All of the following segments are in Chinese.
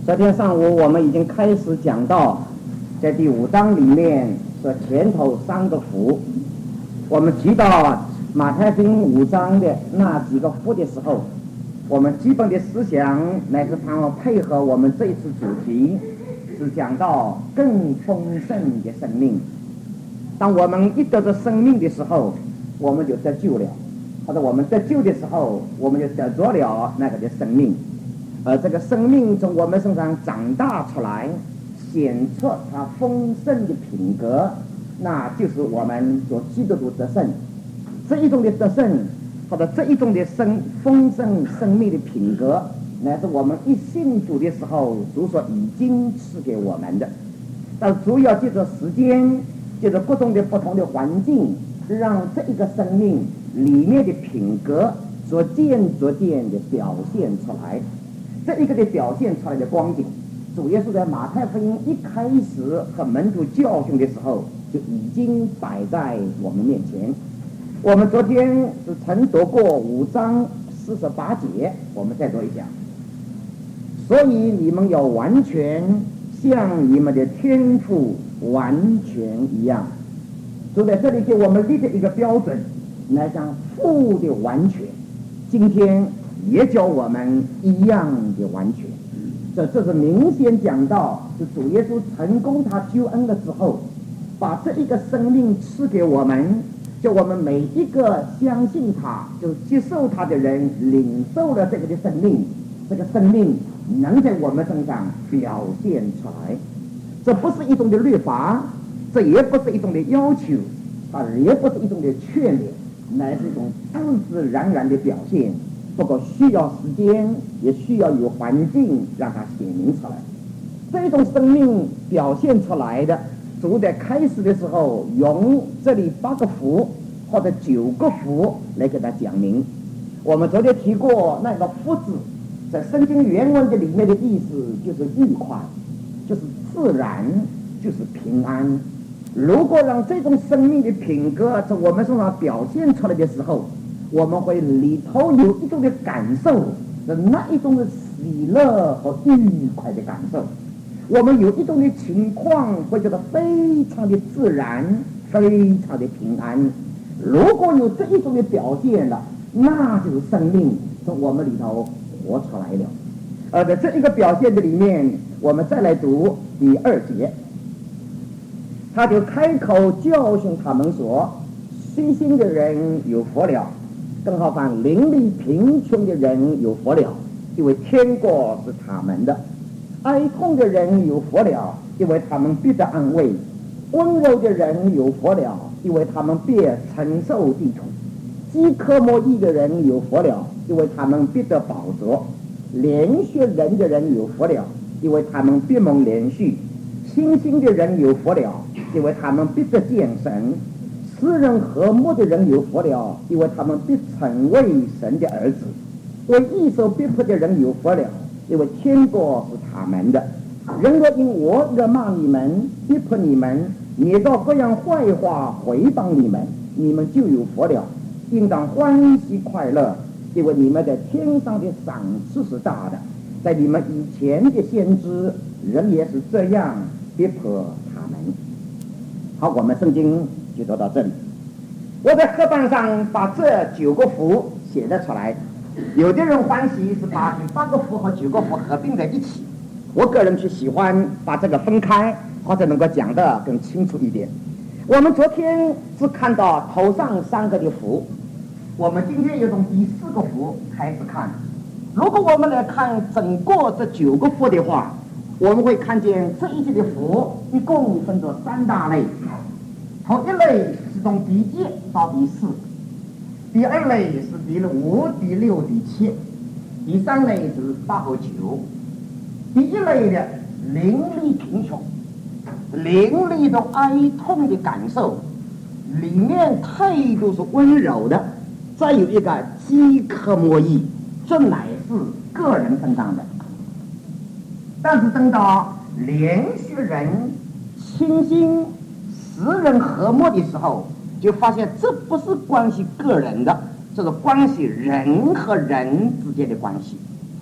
昨天上午我们已经开始讲到，在第5章里面的前头3个福，我们提到马太福音5章的那几个福的时候，我们基本的思想乃是盼望配合我们这一次主题，是讲到更丰盛的生命。当我们一得着生命的时候，我们就得救了，或者我们得救的时候，我们就得着了那个的生命。而这个生命从我们身上长大出来，显出它丰盛的品格，那就是我们所基督徒得胜。这一种的得胜，或者这一种的丰盛生命的品格，乃是我们一信主的时候主所已经赐给我们的。但主要借着时间，借着各种的不同的环境，让这一个生命里面的品格逐渐的表现出来。这一个的表现出来的光景，主耶稣在马太福音一开始和门徒教训的时候就已经摆在我们面前。我们昨天是曾读过5章48节，我们再读一下。所以你们要完全像你们的天父完全一样。主在这里给我们立的一个标准，来讲父的完全，今天也叫我们一样的完全。这是明显讲到，是主耶稣成功他救恩了之后，把这一个生命赐给我们，叫我们每一个相信他就接受他的人领受了这个的生命，这个生命能在我们身上表现出来。这不是一种的律法，这也不是一种的要求，也不是一种的劝勉，乃是一种自然的表现。不过需要时间，也需要有环境让它显明出来。这种生命表现出来的，主在开始的时候用这里8个福或者9个福来给它讲明。我们昨天提过，那个福字在圣经原文的里面的意思就是愉快，就是自然，就是平安。如果让这种生命的品格在我们身上表现出来的时候，我们会里头有一种的感受，那一种的喜乐和愉快的感受。我们有一种的情况会觉得非常的自然，非常的平安。如果有这一种的表现了，那就是生命从我们里头活出来了。而在这一个表现的里面，我们再来读第2节，他就开口教训他们说：虚心的人有福了，更何况邻里贫穷的人有福了，因为天国是他们的；哀痛的人有福了，因为他们必得安慰；温柔的人有福了，因为他们必承受地土；饥渴慕义的人有福了，因为他们必得饱足；怜恤人的人有福了，因为他们必蒙怜恤；清心的人有福了，因为他们必得见神；世人和睦的人有福了，因为他们必成为神的儿子；为义受逼迫的人有福了，因为天国是他们的。人若因我惹骂你们，逼迫你们，捏造各样坏话毁谤你们，你们就有福了，应当欢喜快乐，因为你们在天上的赏赐是大的。在你们以前的先知人也是这样逼迫他们。好，我们圣经就读到这里。我在黑板上把这9个福写了出来，有的人欢喜是把8个福和9个福合并在一起，我个人是喜欢把这个分开，或者能够讲得更清楚一点。我们昨天是看到头上3个的福，我们今天又从第4个福开始看。如果我们来看整个这9个福的话，我们会看见这一些的福一共分作3大类。头一类是从第1到第4，第2类是第5、第6、第7，第3类是8和9。第一类的邻里贫穷，邻里的哀痛的感受，里面态度是温柔的。再有一个饥渴慕义，这乃是个人身上的。但是等到怜恤人、清心、使人和睦的时候，就发现这不是关系个人的，这是关系人和人之间的关系。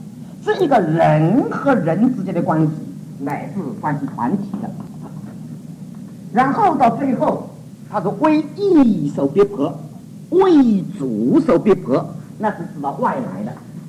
是一个人和人之间的关系，乃至关系团体的。然后到最后，他说为义受逼迫，为主受逼迫，那是指到外来的，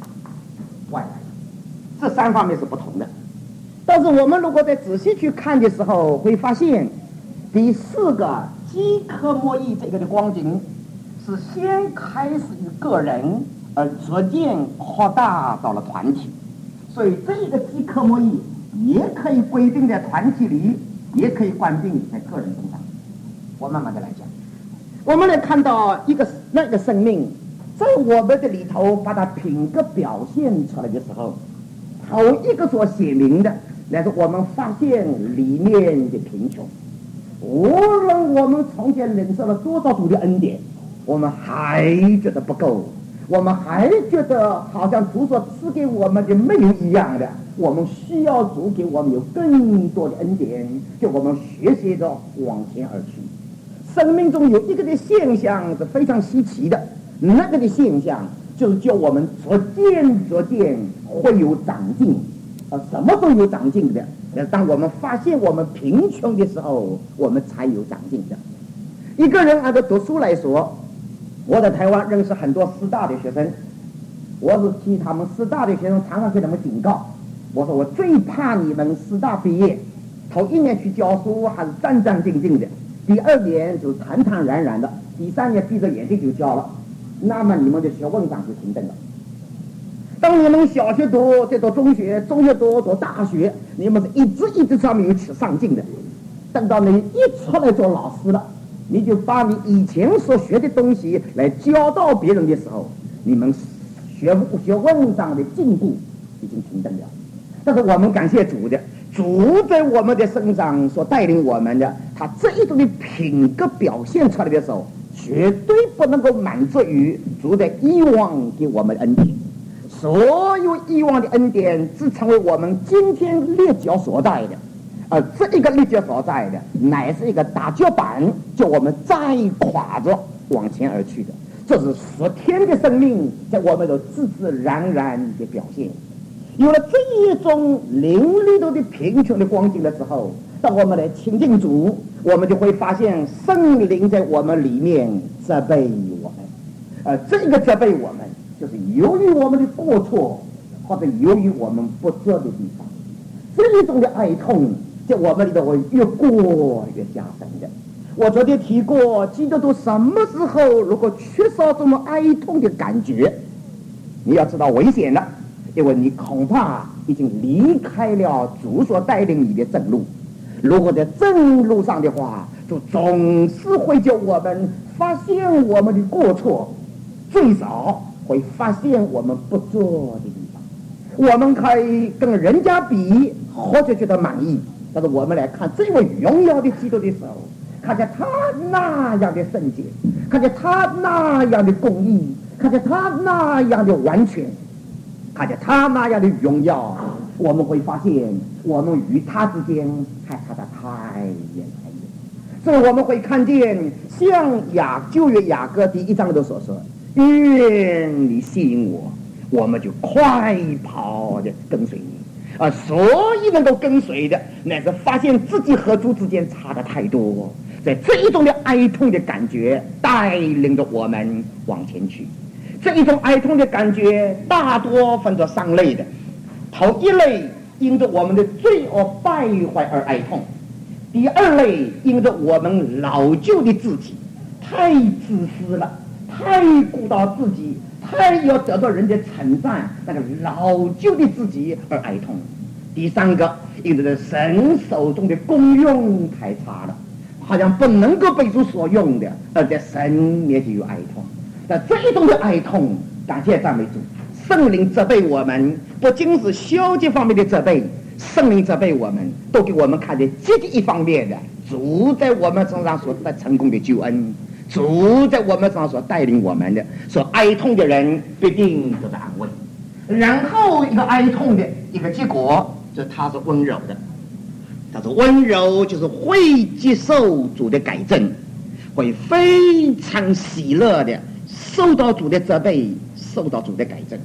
这三方面是不同的。但是我们如果再仔细去看的时候，会发现第四个饥渴慕义这个的光景是先开始于个人，而逐渐扩大到了团体。所以这个饥渴慕义也可以规定在团体里，也可以关定在个人身上。我慢慢的来讲，我们来看到那个生命在我们的里头把它品格表现出来的时候，头一个所写明的乃是我们发现里面的贫穷。无论我们从前领受了多少主的恩典，我们还觉得不够，我们还觉得好像主所赐给我们的没有一样的，我们需要主给我们有更多的恩典，就我们学习着往前而去。生命中有一个的现象是非常稀奇的，那个的现象就是叫我们逐渐会有长进。什么都有长进的，当我们发现我们贫穷的时候，我们才有长进的。一个人按照读书来说，我在台湾认识很多师大的学生，我是替他们师大的学生常常给他们警告，我说我最怕你们师大毕业头一年去教书还是战战兢兢的，第二年就坦坦然然的，第三年闭着眼睛就教了，那么你们的学问上就停顿了。当你们小学读，再读中学，中学读大学，你们是一直上面有上进的。等到你一出来做老师了，你就把你以前所学的东西来教到别人的时候，你们学问上的进步已经停顿了。但是我们感谢主的，主在我们的身上所带领我们的，他这一种的品格表现出来的时候，绝对不能够满足于主的以往给我们的恩典。所有以往的恩典只成为我们今天立脚所在的，而这一个立脚所在的乃是一个打脚板，叫我们再垮着往前而去的。这是属天的生命在我们的自然的表现。有了这一种灵里头的贫穷的光景的时候，当我们来亲近主，我们就会发现圣灵在我们里面责备我们，这个责备我们就是由于我们的过错，或者由于我们不做的地方，这一种的哀痛在我们里头会越过越加深的。我昨天提过，基督徒什么时候如果缺少这么哀痛的感觉，你要知道危险了，因为你恐怕已经离开了主所带领你的正路。如果在正路上的话，就总是会叫我们发现我们的过错，最少会发现我们不做的地方。我们可以跟人家比，或者觉得满意，但是我们来看这位荣耀的基督的时候，看见他那样的圣洁，看见他那样的公义，看见他那样的完全，看见他那样的荣耀，我们会发现我们与他之间还差得太远。所以我们会看见像旧约雅歌第1章的所说，愿你吸引我，我们就快跑的跟随你。所以能够跟随的，乃是发现自己和主之间差得太多，在这一种的哀痛的感觉带领着我们往前去。这一种哀痛的感觉大多分作3类的。头一类因着我们的罪恶败坏而哀痛，第2类因着我们老旧的自己太自私了，太顾到自己，太要得到人的称赞，那个老旧的自己而哀痛。第3个因着神手中的功用太差了，好像不能够被主所用的，而在神面前有哀痛。但这一种的哀痛，感谢赞美主，圣灵责备我们，不仅是消极方面的责备，圣灵责备我们，都给我们看见积极一方面的主在我们身上所成功的救恩，主在我们身上所带领我们的，所哀痛的人必定得到安慰。然后一个哀痛的一个结果，就是他是温柔的，他是温柔，就是会接受主的改正，会非常喜乐的受到主的责备，受到主的改正。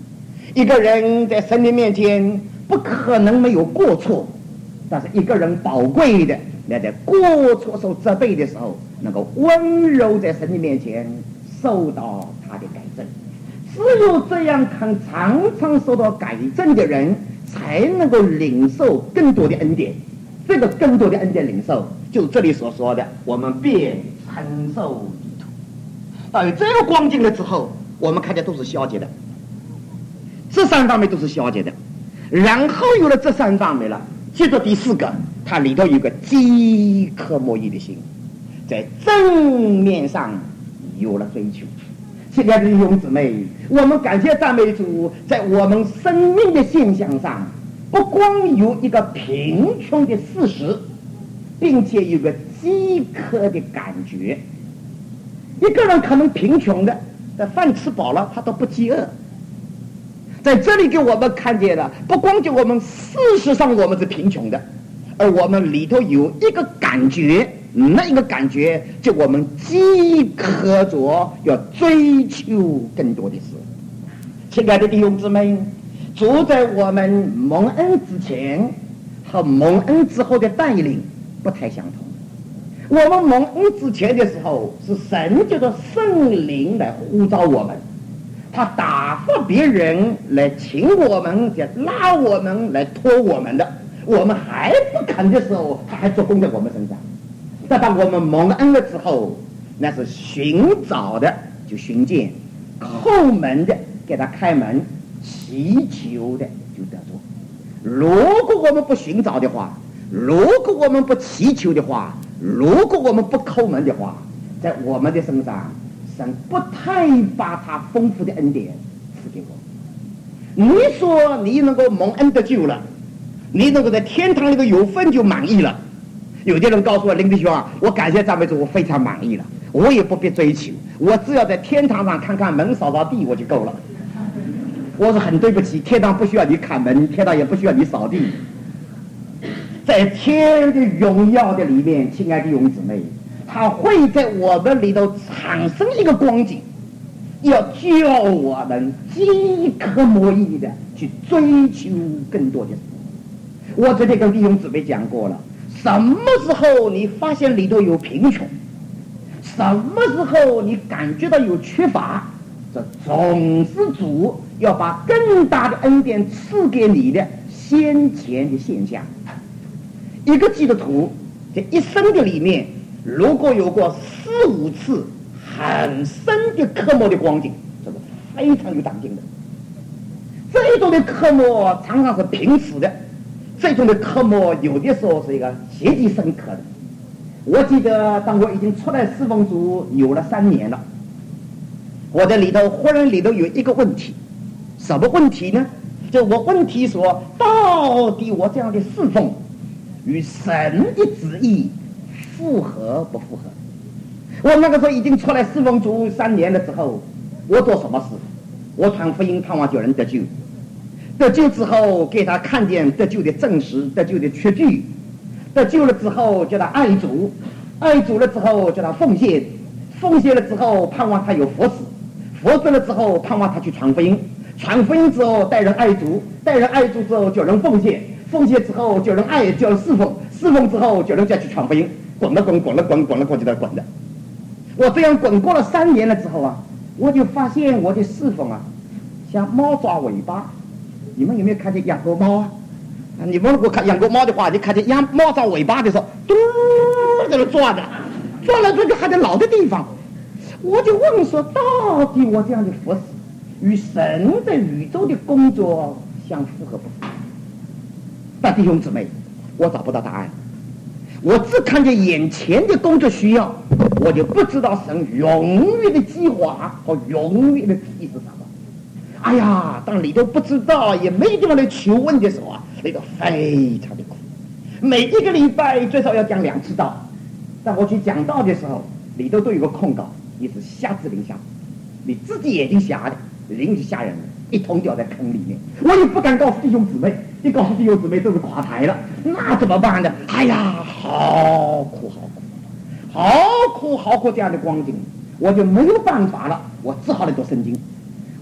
一个人在神的面前不可能没有过错，但是一个人宝贵的，那在过错受责备的时候，能够温柔在神的面前受到他的改正。只有这样常常受到改正的人，才能够领受更多的恩典。这个更多的恩典领受，就是这里所说的，我们便承受地土。到有这个光景了之后，我们看见都是消极的，这三方面都是消极的。然后有了这三方面了，接着第四个，它里头有个饥渴慕义的心，在正面上有了追求。亲爱的弟兄姊妹，我们感谢赞美主，在我们生命的现象上，不光有一个贫穷的事实，并且有个饥渴的感觉。一个人可能贫穷的，但饭吃饱了他都不饥饿。在这里给我们看见了，不光就我们事实上我们是贫穷的，而我们里头有一个感觉，那一个感觉就我们饥渴着要追求更多的事。亲爱的弟兄姊妹，主在我们蒙恩之前和蒙恩之后的带领不太相同。我们蒙恩之前的时候，是神叫做圣灵来呼召我们，他打发别人来请我们，来拉我们，来拖我们的。我们还不肯的时候，他还做工在我们身上。但当我们蒙恩了之后，那是寻找的就寻见，叩门的给他开门，祈求的就得着。如果我们不寻找的话，如果我们不祈求的话，如果我们不叩门的话，在我们的身上，神不太把他丰富的恩典赐给我。你说你能够蒙恩得救了，你能够在天堂里头有份就满意了。有的人告诉我，林弟兄啊，我感谢赞美主，我非常满意了，我也不必追求，我只要在天堂上看看门，扫扫地我就够了。我说很对不起，天堂不需要你看门，天堂也不需要你扫地。在天的荣耀的里面，亲爱的弟兄姊妹，他会在我们里头产生一个光景，要叫我们饥渴慕义的去追求更多的事。我昨天跟弟兄姊妹讲过了，什么时候你发现里头有贫穷，什么时候你感觉到有缺乏，这总是主要把更大的恩典赐给你的先前的现象。一个基督徒在一生的里面，如果有过4、5次很深的刻磨的光景，这是非常有长进的。这一种的刻磨常常是平时的，这种的刻磨有的时候是一个极其深刻的。我记得当我已经出来侍奉主有了3年了，我在里头忽然里头有一个问题。什么问题呢？就我问题说，到底我这样的侍奉与神的旨意符合不符合？我那个时候已经出来侍奉主3年了之后，我做什么事？我传福音，盼望叫人得救。得救之后，给他看见得救的证实，得救的确据。得救了之后，叫他爱主，爱主了之后叫他奉献，奉献了之后盼望他有福祉，福祉了之后盼望他去传福音，传福音之后带人爱主，带人爱主之后叫人奉献，奉献之后叫人爱，叫人侍奉，侍奉之后叫人再去传福音，滚了滚，滚了滚，滚了滚就在滚的。我这样滚过了3年了之后啊，我就发现我的侍奉啊，像猫抓尾巴。你们有没有看见养过猫啊？你们如果养过猫的话，你看见猫抓尾巴的时候，嘟在那抓着，抓了这个还在老的地方。我就问说，到底我这样的服侍与神在宇宙的工作相符合不符合？但弟兄姊妹，我找不到答案。我只看见眼前的工作需要，我就不知道神永远的计划和永远的旨意是什么。哎呀，当里头不知道也没地方来求问的时候啊，那个非常的苦。每一个礼拜最少要讲2次道，但我去讲道的时候，里头都有个控告，你是瞎子灵瞎，你自己眼睛瞎的，灵是吓人的，一同掉在坑里面。我也不敢告诉弟兄姊妹，一告诉弟兄姊妹都是垮台了，那怎么办呢？哎呀，好苦好苦，好苦好苦这样的光景，我就没有办法了，我只好来读圣经。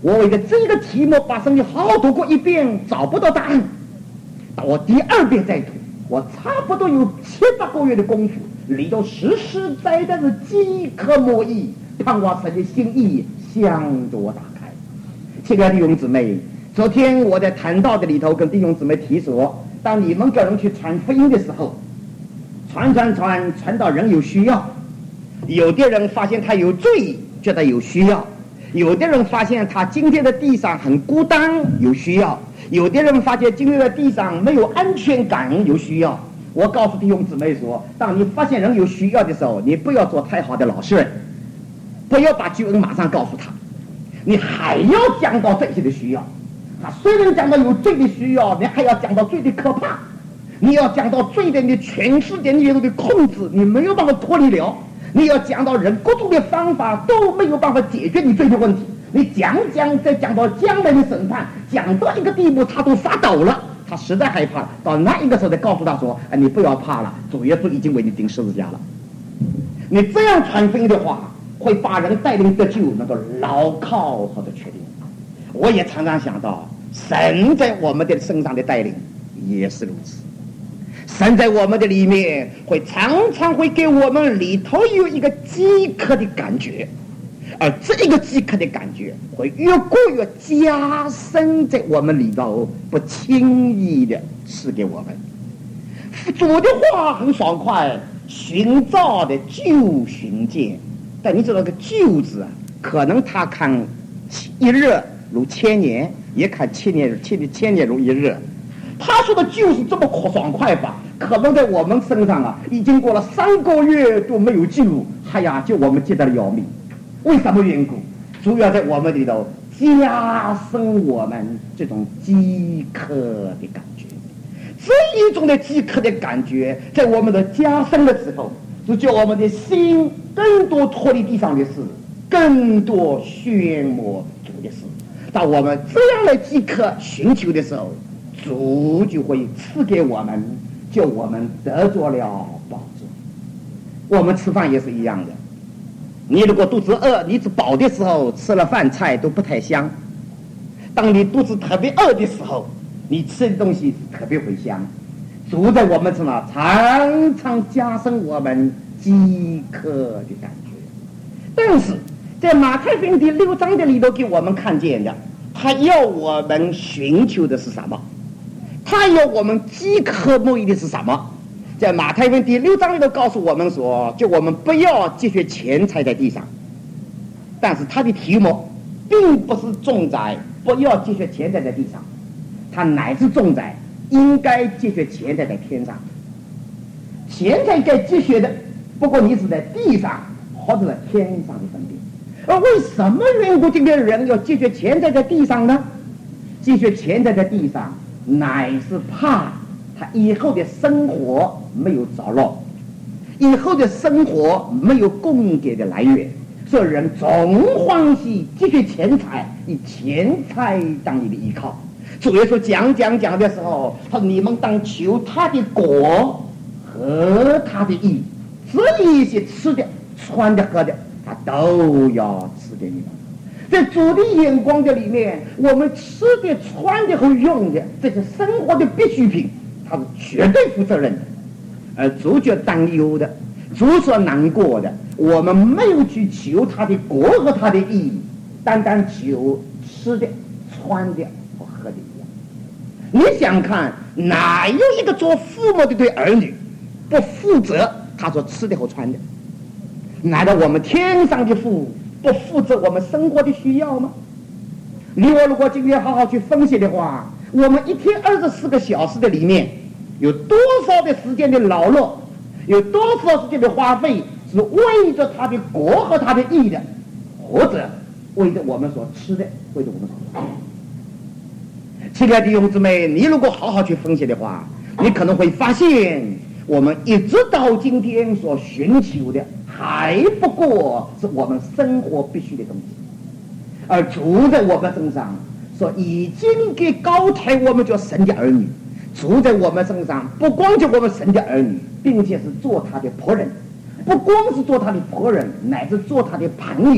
我为了这个题目把圣经好好读过一遍，找不到答案。到我第2遍再读，我差不多有7、8个月的功夫，里头实实在在是饥渴慕义，盼望神的心意向着我打开。亲爱的弟兄姊妹，昨天我在谈道的里头跟弟兄姊妹提说，当你们个人去传福音的时候，传到人有需要，有的人发现他有罪，觉得有需要；有的人发现他今天的地上很孤单，有需要；有的人发现今天的地上没有安全感，有需要。我告诉弟兄姊妹说，当你发现人有需要的时候，你不要做太好的老实人，不要把救恩马上告诉他，你还要讲到这些的需要。他虽然讲到有罪的需要，你还要讲到罪的可怕，你要讲到罪的你全世界你的控制，你没有办法脱离了。你要讲到人各种的方法都没有办法解决你罪的问题，你再讲到将来的审判，讲到一个地步他都发抖了，他实在害怕了。到那一个时候再告诉他说，你不要怕了，主耶稣已经为你钉十字架了。你这样传福音的话，会把人带领得救，能够牢靠或者确定。我也常常想到，神在我们的身上的带领也是如此。神在我们的里面常常会给我们里头有一个饥渴的感觉，而这一个饥渴的感觉会越过越加深在我们里头，不轻易的赐给我们。主的话很爽快，寻找的就寻见，但你知道个救字啊，可能他看一日如千年，也看千年如一日。他说的就是这么爽快吧，可能在我们身上啊，已经过了3个月都没有记录，哎呀，就我们记得了要命。为什么缘故？主要在我们里头加深我们这种饥渴的感觉。这一种的饥渴的感觉在我们的加深的时候，就叫我们的心更多脱离地上的事，更多宣摸主的事。当我们这样的饥渴寻求的时候，主就会赐给我们，就我们得着了饱足。我们吃饭也是一样的，你如果肚子饿，你只饱的时候吃了饭菜都不太香，当你肚子特别饿的时候，你吃的东西特别会香。主在我们身上常常加深我们饥渴的感觉。但是在马太福音第6章的里头给我们看见的，他要我们寻求的是什么？他要我们饥渴慕义的是什么？在马太福音第6章里头告诉我们说，就我们不要积蓄钱财在地上。但是他的题目并不是重在不要积蓄钱财在地上，他乃是重在应该积蓄钱财在天上。钱财该积蓄的，不过你是在地上或者在天上的分别。而为什么缘故今天人要积蓄钱财在地上呢？积蓄钱财在地上，乃是怕他以后的生活没有着落，以后的生活没有供给的来源，所以人总欢喜积蓄钱财，以钱财当你的依靠。主耶稣讲的时候，他说你们当求他的国和他的义，这一些吃的穿的喝的他都要赐给你们。在主的眼光的里面，我们吃的穿的和用的这些生活的必需品，他是绝对负责任的。而主觉担忧的，主所难过的，我们没有去求他的国和他的义，单单求吃的穿的和喝的一样。你想看哪有一个做父母的对儿女不负责他所吃的和穿的？难道我们天上的父不负责我们生活的需要吗？你我如果今天好好去分析的话，我们一天24个小时的里面，有多少的时间的劳碌，有多少时间的花费是为着他的国和他的义的，或者为着我们所吃的，为着我们所喝的。亲爱的弟兄姊妹，你如果好好去分析的话，你可能会发现我们一直到今天所寻求的还不过是我们生活必须的东西，而主在我们身上说已经给高抬我们做神的儿女。主在我们身上不光叫我们神的儿女，并且是做他的仆人，不光是做他的仆人，乃是做他的朋友，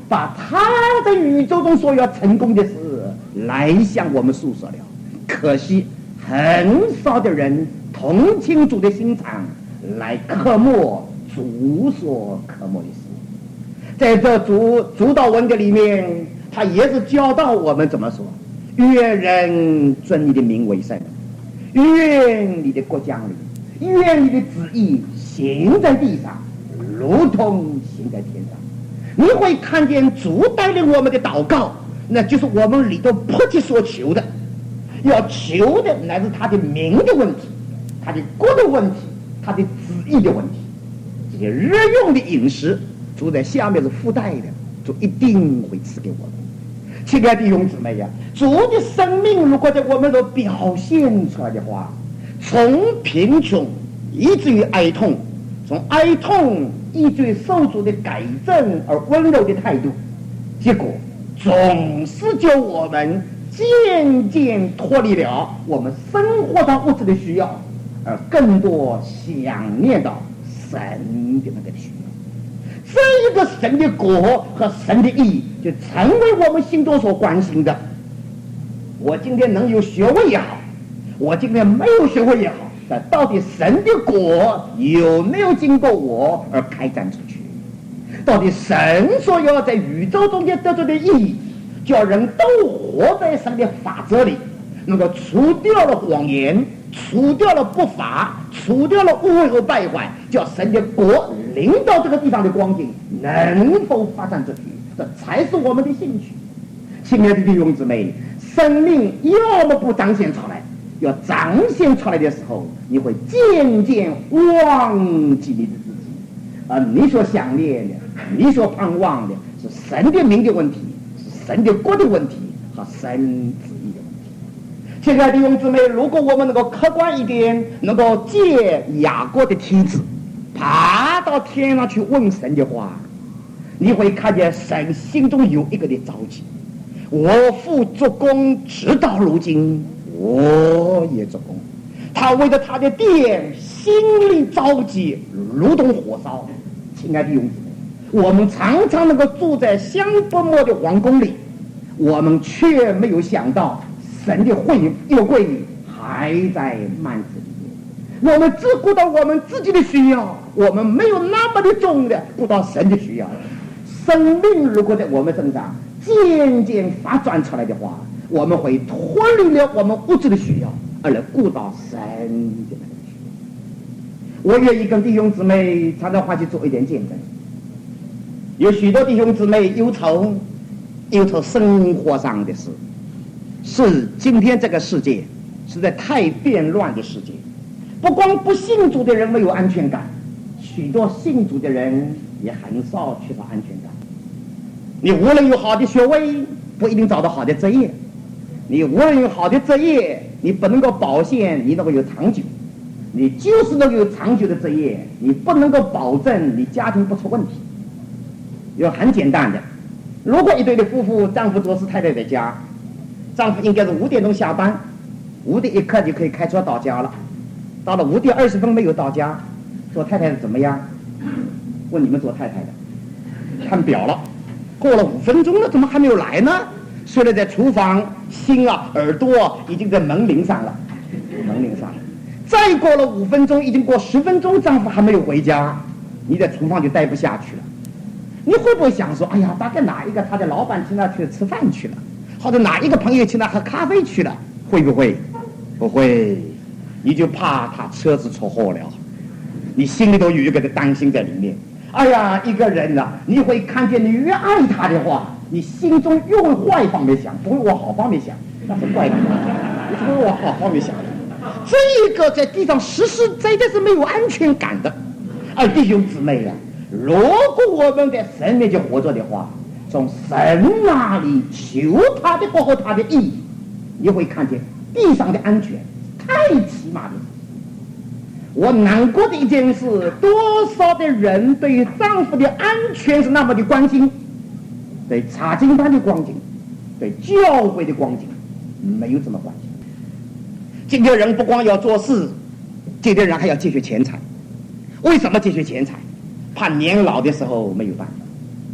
把他在宇宙中所要成功的事来向我们诉说了。可惜很少的人同情主的心肠，来刻默主所刻默的事。在这主导文的里面，他也是教导我们怎么说：愿人尊你的名为圣，愿你的国降临，愿你的旨意行在地上，如同行在天上。你会看见主带领我们的祷告，那就是我们里头迫切所求的，要求的乃是他的名的问题，他的国的问题，他的旨意的问题。这些日用的饮食，主在下面是附带的，主一定会赐给我们。亲爱的弟兄姊妹呀，主的生命如果在我们所表现出来的话，从贫穷以至于哀痛，从哀痛以至于受主的改正而温柔的态度，结果总是叫我们渐渐脱离了我们生活上物质的需要，而更多想念到神的那个需要。这一个神的国和神的义就成为我们心中所关心的。我今天能有学位也好，我今天没有学位也好，但到底神的国有没有经过我而开展出去？到底神所要在宇宙中间得出的意义，叫人都活在神的法则里，能够除掉了谎言，除掉了不法，除掉了误会和败坏，叫神的国临到这个地方的光景能否发展出去，这才是我们的兴趣。亲爱的弟兄姊妹，生命要么不彰显出来，要彰显出来的时候，你会渐渐忘记你的自己，而你所想念的，你所盼望的是神的名的问题，是神的国的问题和神旨意的问题。亲爱的弟兄姊妹，如果我们能够客观一点，能够借雅各的梯子爬到天上去问神的话，你会看见神心中有一个的着急。我父做工直到如今，我也做工。他为了他的殿心里着急，如同火烧。亲爱的弟兄姊妹，我们常常能够住在香不没的皇宫里，我们却没有想到神的约柜还在幔子里面。我们只顾到我们自己的需要，我们没有那么的重的顾到神的需要。生命如果在我们身上渐渐发展出来的话，我们会脱离了我们物质的需要，而来顾到神的那个需要。我愿意跟弟兄姊妹常常欢喜做一点见证。有许多弟兄姊妹忧愁生活上的事，是今天这个世界是在太变乱的世界，不光不信主的人没有安全感，许多信主的人也很少缺乏安全感。你无论有好的学位，不一定找到好的职业；你无论有好的职业，你不能够保险你能够有长久；你就是能够有长久的职业，你不能够保证你家庭不出问题。有很简单的，如果一对的夫妇，丈夫做事，太太在家，丈夫应该是5点钟下班，5点1刻就可以开车到家了。到了5点20分没有到家，做太太的怎么样？问你们做太太的，看表了，过了5分钟了，怎么还没有来呢？虽然在厨房，心啊耳朵已经在门铃上了，再过了5分钟，已经过10分钟，丈夫还没有回家，你在厨房就待不下去了。你会不会想说，哎呀，大概哪一个他的老板请他去吃饭去了，或者哪一个朋友请他喝咖啡去了？会不会？不会，你就怕他车子出货了，你心里头有一个的担心在里面。哎呀，一个人啊，你会看见你越爱他的话，你心中越往坏方面想，不会往好方面想，那是怪的，你只会往好方面想。这个在地上实实在在是没有安全感的。弟兄姊妹啊，如果我们在神面前活着的话，从神那里求他的国和他的义，你会看见地上的安全太起码的。我难过的一件事，多少的人对于丈夫的安全是那么的关心，对查经班的光景，对教会的光景没有这么关心。今天人不光要做事，今天人还要节约钱财。为什么节约钱财？怕年老的时候没有办法。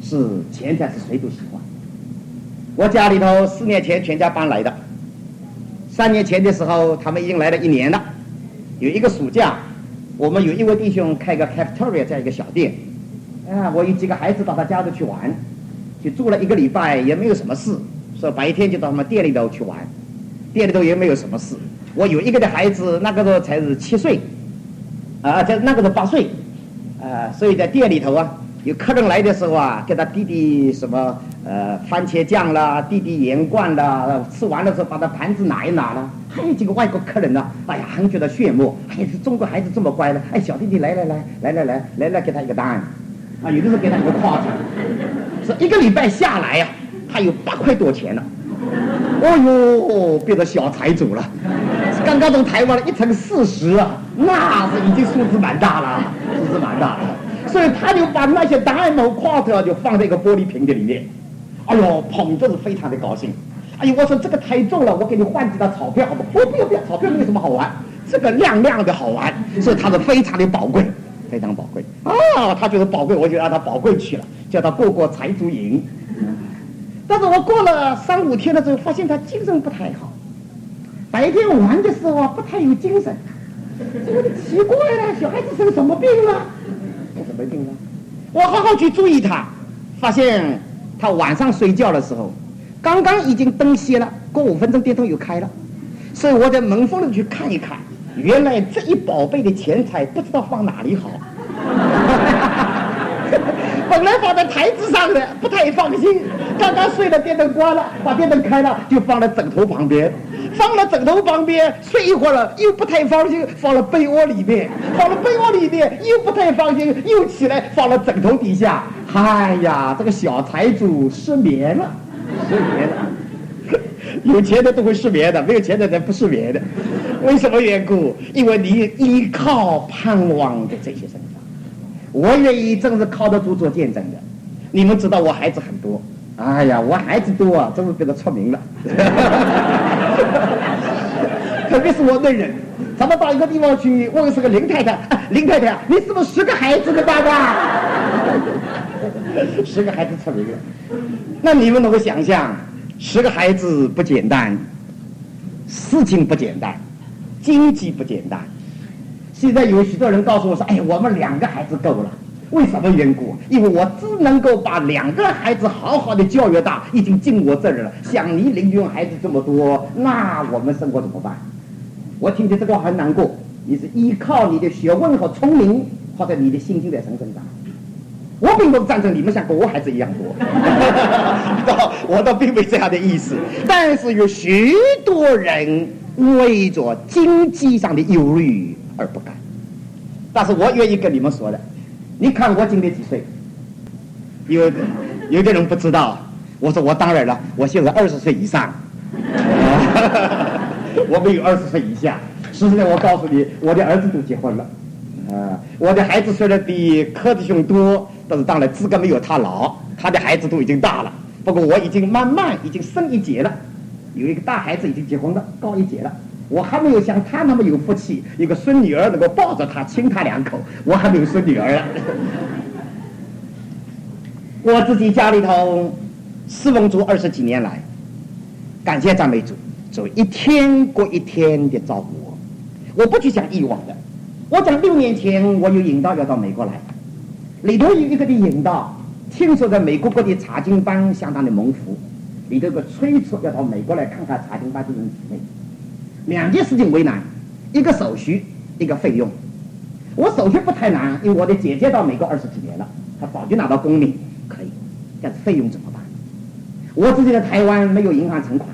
是钱财是谁都喜欢。我家里头4年前全家搬来的，3年前的时候他们已经来了1年了。有一个暑假，我们有一位弟兄开个 cafeteria 这样一个小店，我有几个孩子到他家里去玩，去住了1个礼拜，也没有什么事，所以白天就到他们店里头去玩，店里头也没有什么事。我有一个的孩子，那个时候才是7岁，在那个时候8岁，所以在店里头有客人来的时候给他滴什么番茄酱啦，滴盐罐啦，吃完的时候把他盘子拿一拿了。还有几个外国客人哎呀，很觉得炫目，中国孩子这么乖的，小弟弟来，给他一个答案，有的时候给他一个夸奖，是1个礼拜下来他有8块多钱了，变成小财主了。刚刚从台湾1乘40那是已经数字蛮大了，所以他就把那些答案夸特就放在一个玻璃瓶子里面，捧着是非常的高兴。我说这个太重了，我给你换几张钞票好不好？不要，钞票没有什么好玩，这个亮亮的好玩，所以它是非常的宝贵，非常宝贵他觉得宝贵，我就让他宝贵去了，叫他过财主瘾。但是我过了3、5天的时候，发现他精神不太好，白天玩的时候不太有精神。这个奇怪了，小孩子生什么病了？什么病了？我好好去注意他，发现他晚上睡觉的时候，刚刚已经灯熄了，过5分钟电灯又开了，所以我在门缝里去看一看，原来这一宝贝的钱财不知道放哪里好。本来放在台子上的不太放心，刚刚睡了电灯关了，把电灯开了，就放在枕头旁边，睡一会儿了又不太放心，放了被窝里面，又不太放心，又起来放了枕头底下。这个小财主失眠了。有钱的都会失眠的，没有钱的人不失眠的。为什么缘故？因为你依靠盼望在这些身上。我愿意正是靠得住做见证的。你们知道我孩子很多，我孩子多真是变得出名了。特别是我的人，咱们到一个地方去，问是个林太太，林太太，你是不是10个孩子的爸爸？10个孩子出名了。那你们能够想象，10个孩子不简单，事情不简单，经济不简单。现在有许多人告诉我说，我们2个孩子够了。为什么缘故？因为我只能够把2个孩子好好的教育大，已经尽我责任了。像你邻居孩子这么多，那我们生活怎么办？我听见这个话很难过。你是依靠你的学问和聪明，或者你的心境在身上。我并不赞成你们像狗孩子一样多，我倒并没这样的意思。但是有许多人为着经济上的忧虑而不干。但是我愿意跟你们说的，你看我今年几岁？有的人不知道，我说我当然了，我现在20岁以上，我没有20岁以下。实际上我告诉你，我的儿子都结婚了。我的孩子虽然比柯弟兄多，但是当然资格没有他老，他的孩子都已经大了。不过我已经慢慢已经升一节了，有一个大孩子已经结婚了，高1节了。我还没有像他那么有福气，一个孙女儿能够抱着他亲他2口，我还没有孙女儿了。我自己家里头侍奉主20几年来，感谢赞美主，主一天过一天的照顾我。我不去讲以往的，我讲6年前我有引导要到美国来，里头有一个的引导，听说在美国各地查经班相当的蒙福，里头有个催促要到美国来看看查经班弟兄姊妹。2件事情为难，一个手续，一个费用。我手续不太难，因为我的姐姐到美国20几年了，她早就拿到公民，可以。但是费用怎么办？我自己在台湾没有银行存款，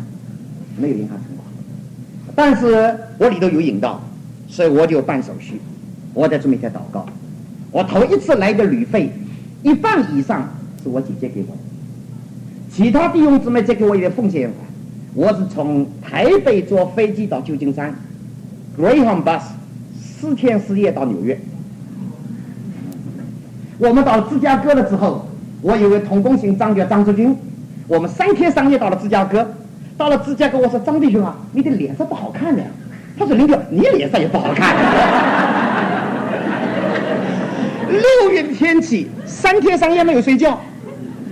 但是我里头有引导，所以我就办手续。我在这每天祷告。我头一次来的旅费1半以上是我姐姐给我的，其他弟兄姊妹再给我一点奉献款。我是从台北坐飞机到旧金山 Greyhound Bus 4天4夜到纽约。我们到了芝加哥了之后，我有位同工行长叫张志军，我们3天3夜到了芝加哥。到了芝加哥，我说张弟兄啊，你的脸色不好看的。他说林哥，你脸色也不好看。6月的天气，3天3夜没有睡觉，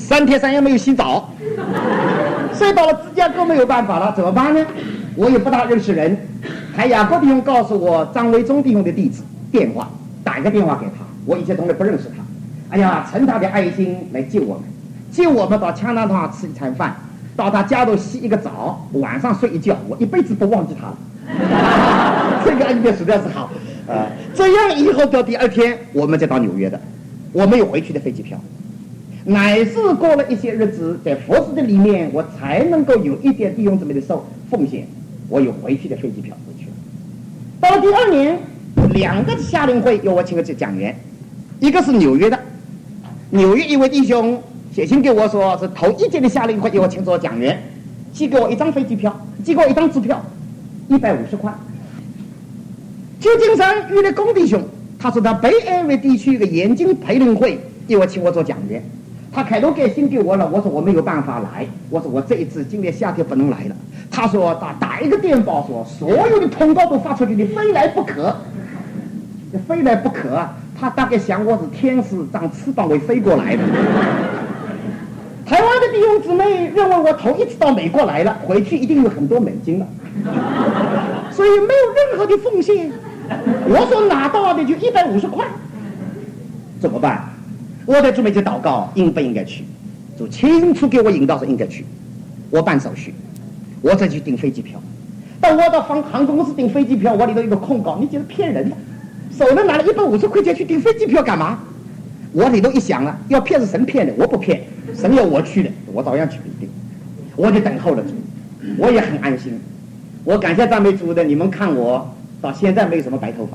3天3夜没有洗澡，所以到了芝加哥没有办法了，怎么办呢？我也不大认识人，海雅各弟兄告诉我张维忠弟兄的地址电话，打一个电话给他，我以前从来不认识他，哎呀，趁他的爱心来救我们，救我们到枪堂堂吃一餐饭，到他家头洗一个澡，晚上睡一觉，我一辈子不忘记他了。这个恩典实在是好，这样以后到第2天我们再到纽约的，我没有回去的飞机票，乃是过了一些日子，在服侍的里面，我才能够有一点弟兄姊妹的奉献，我有回去的飞机票回去了。到了第2年，2个夏令会由我请个讲员，一个是纽约的，纽约一位弟兄写信给我说是头1届的夏令会由我请做讲员，寄给我1张飞机票，寄给我1张支票，150块。旧金山遇了龚弟兄，他说他北艾维地区一个研经培灵会由我请我做讲员，他开头给信给我了，我说我没有办法来，我说我这一次今年夏天不能来了。他说他打一个电报说所有的通告都发出去，你非来不可，非来不可啊！他大概想我是天使长翅膀会飞过来的。台湾的弟兄姊妹认为我头一次到美国来了，回去一定有很多美金了，所以没有任何的奉献。我所拿到的就150块，怎么办？我在准备去祷告，应不应该去？就清楚给我引导说应该去。我办手续，我再去订飞机票。但我到航空公司订飞机票，我里头有个控告，你觉得骗人的？手里拿了150块钱去订飞机票干嘛？我里头一想啊，要骗是神骗的，我不骗，神要我去的，我照样去订。我就等候了主，我也很安心。我感谢赞美主的，你们看我到现在没有什么白头发，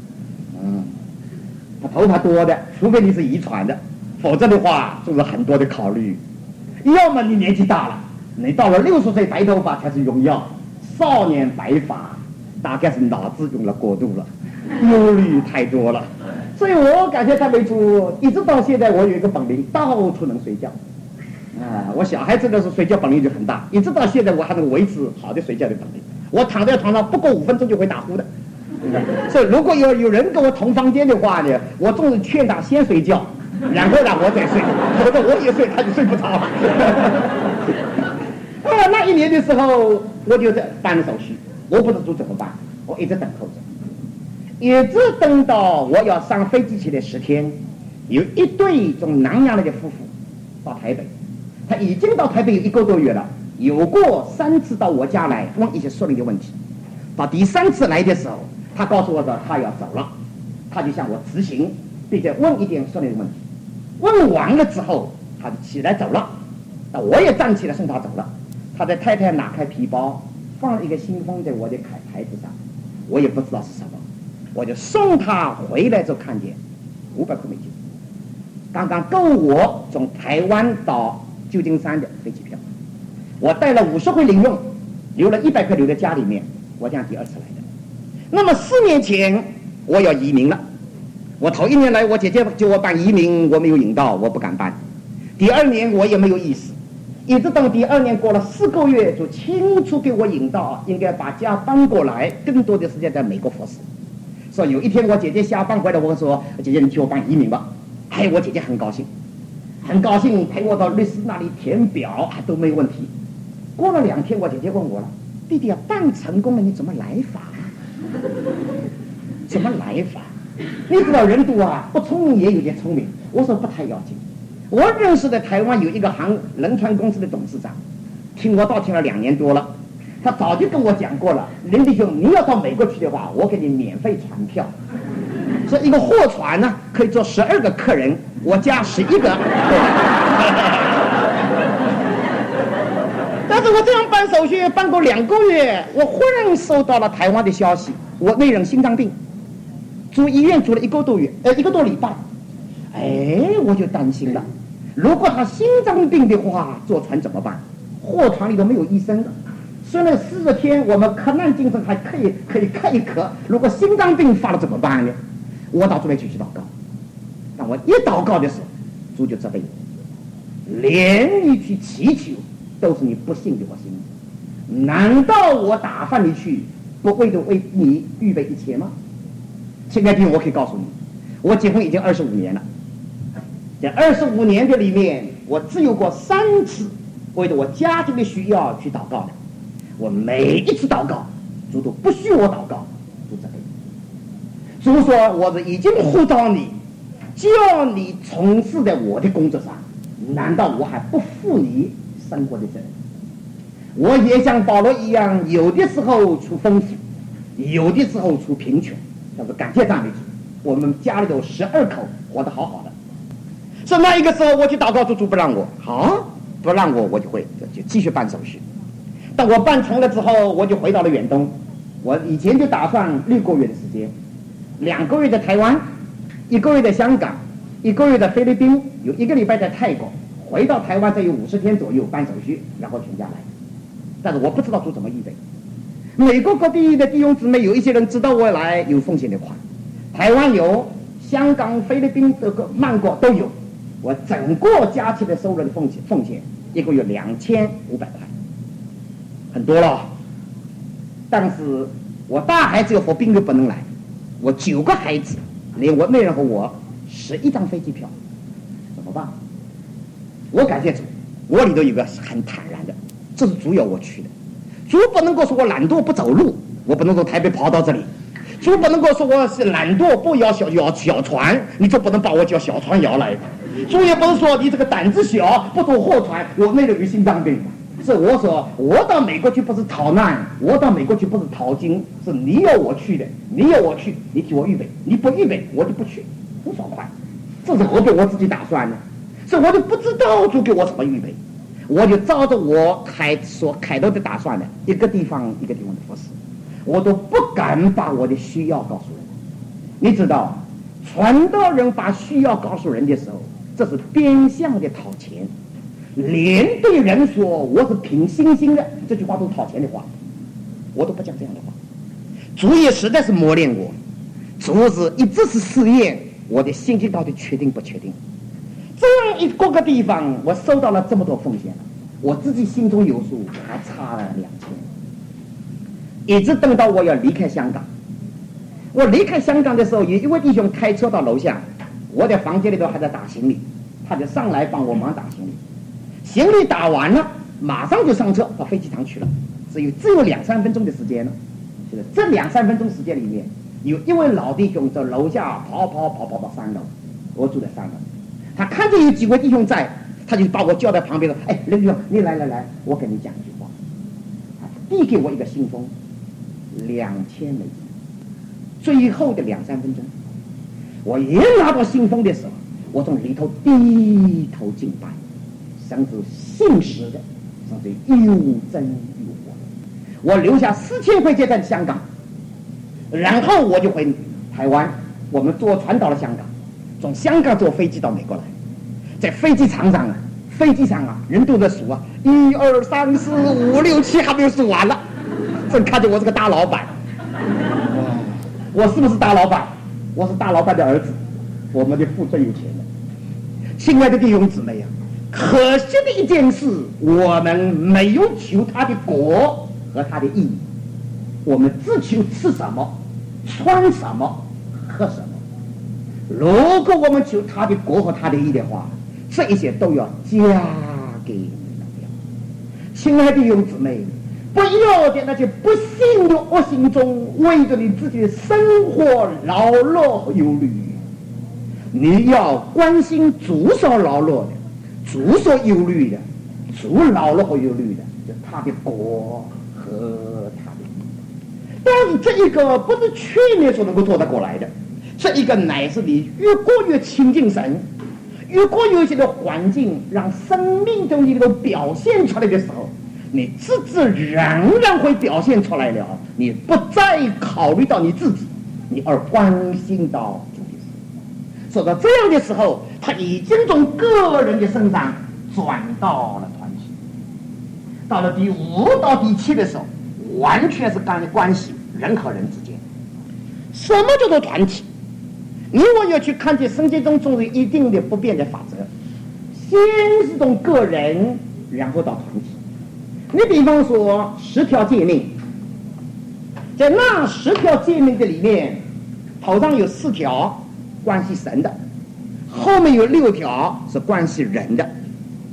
他头发多的，除非你是遗传的，否则的话就是很多的考虑。要么你年纪大了，你到了60岁白头发才是荣耀，少年白发大概是脑子用了过度了，忧虑太多了。所以我感谢赞美主，一直到现在我有一个本领，到处能睡觉。我小孩子的时候睡觉本领就很大，一直到现在我还能维持好的睡觉的本领。我躺在床上不过5分钟就会打呼的。所以如果有人跟我同房间的话呢，我总是劝他先睡觉，然后让我再睡，否则我一睡他就睡不着了。那1年的时候我就在办手续，我不知道怎么办，我一直等候着，一直等到我要上飞机前的10天，有一对从南洋来的夫妇到台北，他已经到台北有1个多月了，有过3次到我家来问一些属灵的问题。到第3次来的时候，他告诉我说他要走了，他就向我辞行，并且问一点属灵的问题。问完了之后，他就起来走了，那我也站起来送他走了。他的太太拿开皮包，放了一个信封在我的台子上，我也不知道是什么，我就送他回来，就看见500块美金，刚刚够我从台湾到旧金山的飞机票。我带了50块零用，留了100块留在家里面，我这样第2次来的。那么4年前我要移民了，我头1年来我姐姐叫我办移民，我没有引导，我不敢办。第2年我也没有意思，一直到第2年过了4个月，就清楚给我引导，应该把家搬过来，更多的时间在美国服侍。所以有一天我姐姐下班回来，我说姐姐你替我办移民吧。我姐姐很高兴，很高兴，陪我到律师那里填表都没有问题。过了2天，我姐姐问我了，弟弟办成功了，你怎么来法？怎么来法？你知道人多不聪明也有点聪明。我说不太要紧。我认识的台湾有一个仁川公司的董事长，听我道听了2年多了，他早就跟我讲过了，林弟兄，你要到美国去的话，我给你免费船票。说一个货船呢，可以坐12个客人，我加11个。但是我这样办手续办过2个月，我忽然收到了台湾的消息，我那人心脏病，住医院住了1个多礼拜。我就担心了，如果他心脏病的话，坐船怎么办？货船里头没有医生的，虽然40天我们咳难精神还可以咳一咳，如果心脏病发了怎么办呢？我到主那去祷告，但我一祷告的时候，主就责备我，连你去祈求都是你不信的我心，难道我打发你去不为你预备一切吗？亲爱的弟兄，我可以告诉你，我结婚已经25年了，在25年的里面， 我只有过3次为了我家庭的需要去祷告的。我每一次祷告，主都不许我祷告，主这个主说我是已经呼召你，叫你从事在我的工作上，难道我还不负你生活的责任？我也像保罗一样，有的时候出丰富，有的时候出贫穷，但是感谢赞美主，我们家里头12口活得好好的。是那一个时候我去祷告，主不让我，好，不让我就继续办手续。当我办成了之后，我就回到了远东。我以前就打算6个月的时间，2个月在台湾，1个月在香港，1个月在菲律宾，有1个礼拜在泰国，回到台湾再有50天左右办手续，然后全家来。但是我不知道主怎么预备。美国各地的弟兄姊妹有一些人知道我来有奉献的款，台湾有，香港、菲律宾、曼谷都有。我整个加起来收入的奉献1个月2500块，很多了。但是我大孩子有和病又不能来，我9个孩子，连我内人和我11张飞机票，怎么办？我感谢主，我里头有个很坦然的，这是主要我去的。主不能够说我懒惰不走路，我不能从台北跑到这里。主不能够说我是懒惰不摇小船，你就不能把我叫小船摇来。主也不是说你这个胆子小不坐货船，我内里有心脏病。是我说我到美国去不是逃难，我到美国去不是淘金，是你要我去的，你要我去，你替我预备，你不预备我就不去，不爽快。这是何必我自己打算呢？所以我就不知道主给我怎么预备，我就照着我开头的打算的，一个地方一个地方的服侍，我都不敢把我的需要告诉人。你知道，传道人把需要告诉人的时候，这是变相的讨钱，连对人说我是凭信心的，这句话都是讨钱的话，我都不讲这样的话。主也实在是磨练我，主是一直是试验我的信心到底确定不确定。这样一个地方我收到了这么多奉献，我自己心中有数，还差了2000。一直等到我要离开香港，我离开香港的时候，有一位弟兄开车到楼下，我在房间里头还在打行李，他就上来帮我忙打行李。行李打完了，马上就上车到飞机场去了，只有2-3分钟的时间了。就是这2-3分钟时间里面，有一位老弟兄在楼下跑到3楼，我住在3楼。他看见有几位弟兄在，他就把我叫在旁边说：“哎，刘弟兄，你来，我跟你讲一句话。”他递给我一个信封，$2000。最后的2-3分钟，我一拿到信封的时候，我从里头低头敬拜，神是信实的，神是又真又活。我留下4000块钱在香港，然后我就回台湾，我们坐船到了香港，从香港坐飞机到美国来。在飞机上人都在数啊，1、2、3、4、5、6、7，还没有数完了。正看着我这个大老板，我是不是大老板？我是大老板的儿子，我们的父最有钱的。亲爱的弟兄姊妹啊，可惜的一件事，我们没有求他的国和他的义，我们只求吃什么、穿什么、喝什么。如果我们求他的国和他的义的话，这一些都要加给你们了。亲爱的弟兄姊妹，不要在那些不幸的恶行中为着你自己的生活劳碌和忧虑，你要关心主所劳碌的，主所忧虑的，主劳碌和忧虑的，就他的国和他的义。但是这一个不是劝你所能够做得过来的，这一个乃是你越过越亲近神，越过越些的环境让生命中里头表现出来的时候，你自自然然会表现出来了。你不再考虑到你自己，你而关心到主的事。说到这样的时候，他已经从个人的身上转到了团体。到了第5到第7的时候，完全是关系人和人之间。什么叫做团体？你我要去看见圣经中总有一定的不变的法则，先是从个人，然后到团体。你比方说10条诫命，在那10条诫命的里面，头上有4条关系神的，后面有6条是关系人的。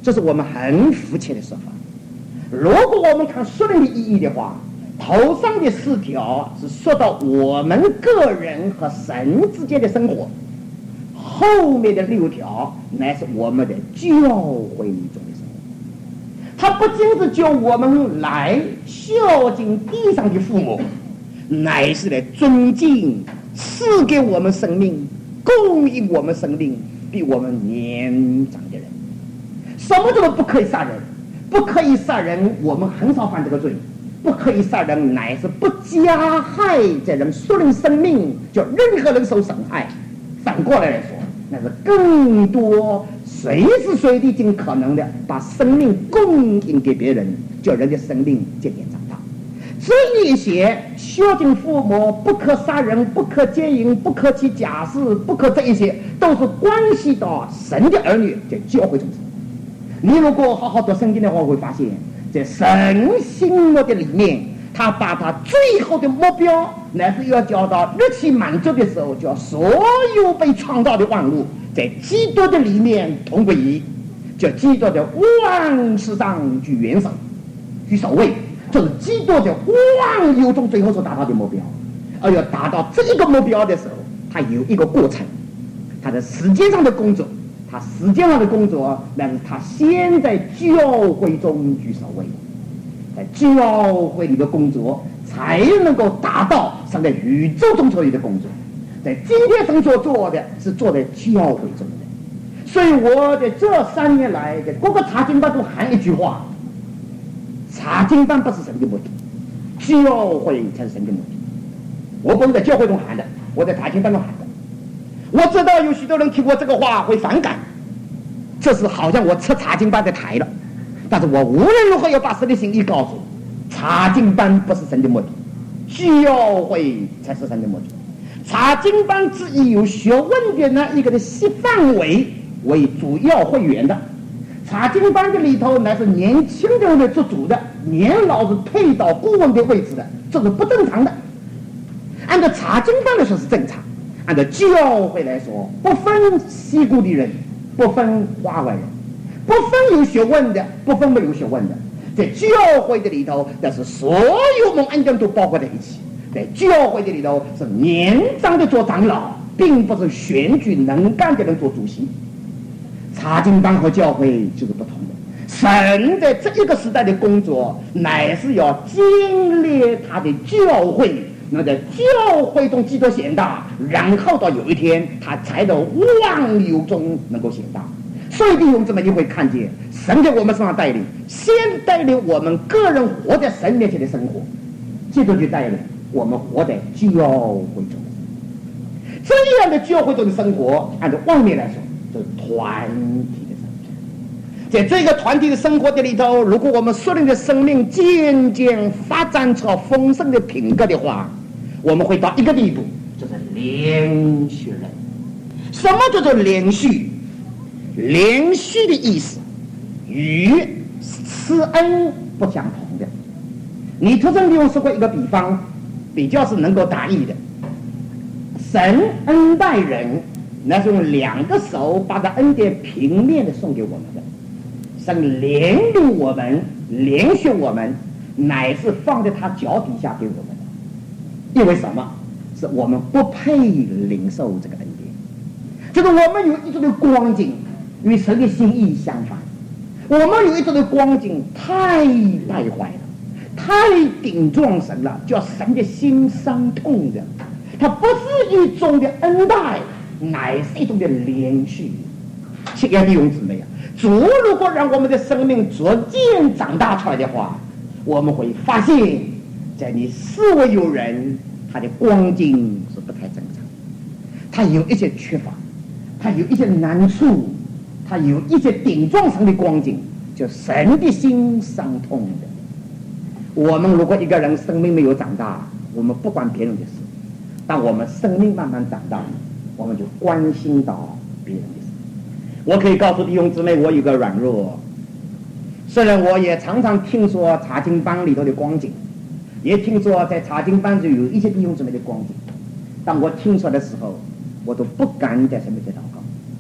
这是我们很肤浅的说法。如果我们看属灵的意义的话，头上的4条是说到我们个人和神之间的生活，后面的6条乃是我们的教会中的生活。它不仅是叫我们来孝敬地上的父母，乃是来尊敬赐给我们生命、供应我们生命比我们年长的人。什么叫做不可以杀人？不可以杀人，我们很少犯这个罪。不可以杀人，乃是不加害这人属灵生命，就任何人受伤害。反过来说，那是更多随时随地尽可能的把生命供应给别人，叫人的生命渐渐长大。这一些孝敬父母、不可杀人、不可奸淫、不可起假誓、不可这一些，都是关系到神的儿女在教会中生活。你如果好好读圣经的话，会发现在神心目的里面，他把他最后的目标乃是要叫到日期满足的时候，叫所有被创造的万物在基督的里面同归一，叫基督的万事上居元首、居首位，这是基督的万有中最后所达到的目标。而要达到这一个目标的时候，它有一个过程，它的时间上的工作，他时间上的工作，那是他先在教会中居首位，在教会里的工作才能够达到神在宇宙中所有的工作。在今天神所做的是做在教会中的，所以我在这3年来在各个查经班都喊一句话：查经班不是神的目的，教会才是神的目的。我不是在教会中喊的，我在查经班中喊的。我知道有许多人听过这个话会反感，这是好像我吃查经班的台了。但是我无论如何要把神的心意告诉，查经班不是神的目的，教会才是神的目的。查经班之一有学问的那一个的范围为主要会员的，查经班的里头乃是年轻的人来做主的，年老是配到顾问的位置的，这是不正常的。按照查经班来说是正常，按照教会来说，不分西固的人，不分华外人，不分有学问的，不分没有学问的，在教会的里头，那是所有蒙恩典都包括在一起。在教会的里头，是年长的做长老，并不是选举能干的人做主席。查经班和教会就是不同的。神在这一个时代的工作，乃是要建立他的教会。那在教会中基督显大，然后到有一天他才到万有中能够显大。所以弟兄姊妹，你会看见神在我们身上带领，先带领我们个人活在神面前的生活，接着就带领我们活在教会中。这样的教会中的生活，按照外面来说就是团体的生活。在这个团体的生活的里头，如果我们属灵的生命渐渐发展出丰盛的品格的话，我们会到一个地步，就是连续人。什么叫做连续？连续的意思与施恩不相同的。你特征利用说过一个比方，比较是能够达意的。神恩待人，那是用2个手把这恩典平面的送给我们的。神怜悯我们，怜恤我们，乃是放在他脚底下给我们的。因为什么？是我们不配领受这个恩典，就是我们有一种的光景与神的心意相反，我们有一种的光景太败坏了，太顶撞神了，叫神的心伤痛的。它不是一种的恩待，乃是一种的连续。亲爱的弟兄姊妹啊，主如果让我们的生命逐渐长大出来的话，我们会发现在你四围有人，他的光景是不太正常，他有一些缺乏，他有一些难处，他有一些顶撞神的光景，就神的心伤痛的。我们如果一个人生命没有长大，我们不管别人的事，当我们生命慢慢长大，我们就关心到别人的事。我可以告诉弟兄姊妹，我有个软弱，虽然我也常常听说查经班里头的光景，也听说在查经班中有一些弟兄姊妹的光景，当我听说的时候，我都不敢在神面前祷告。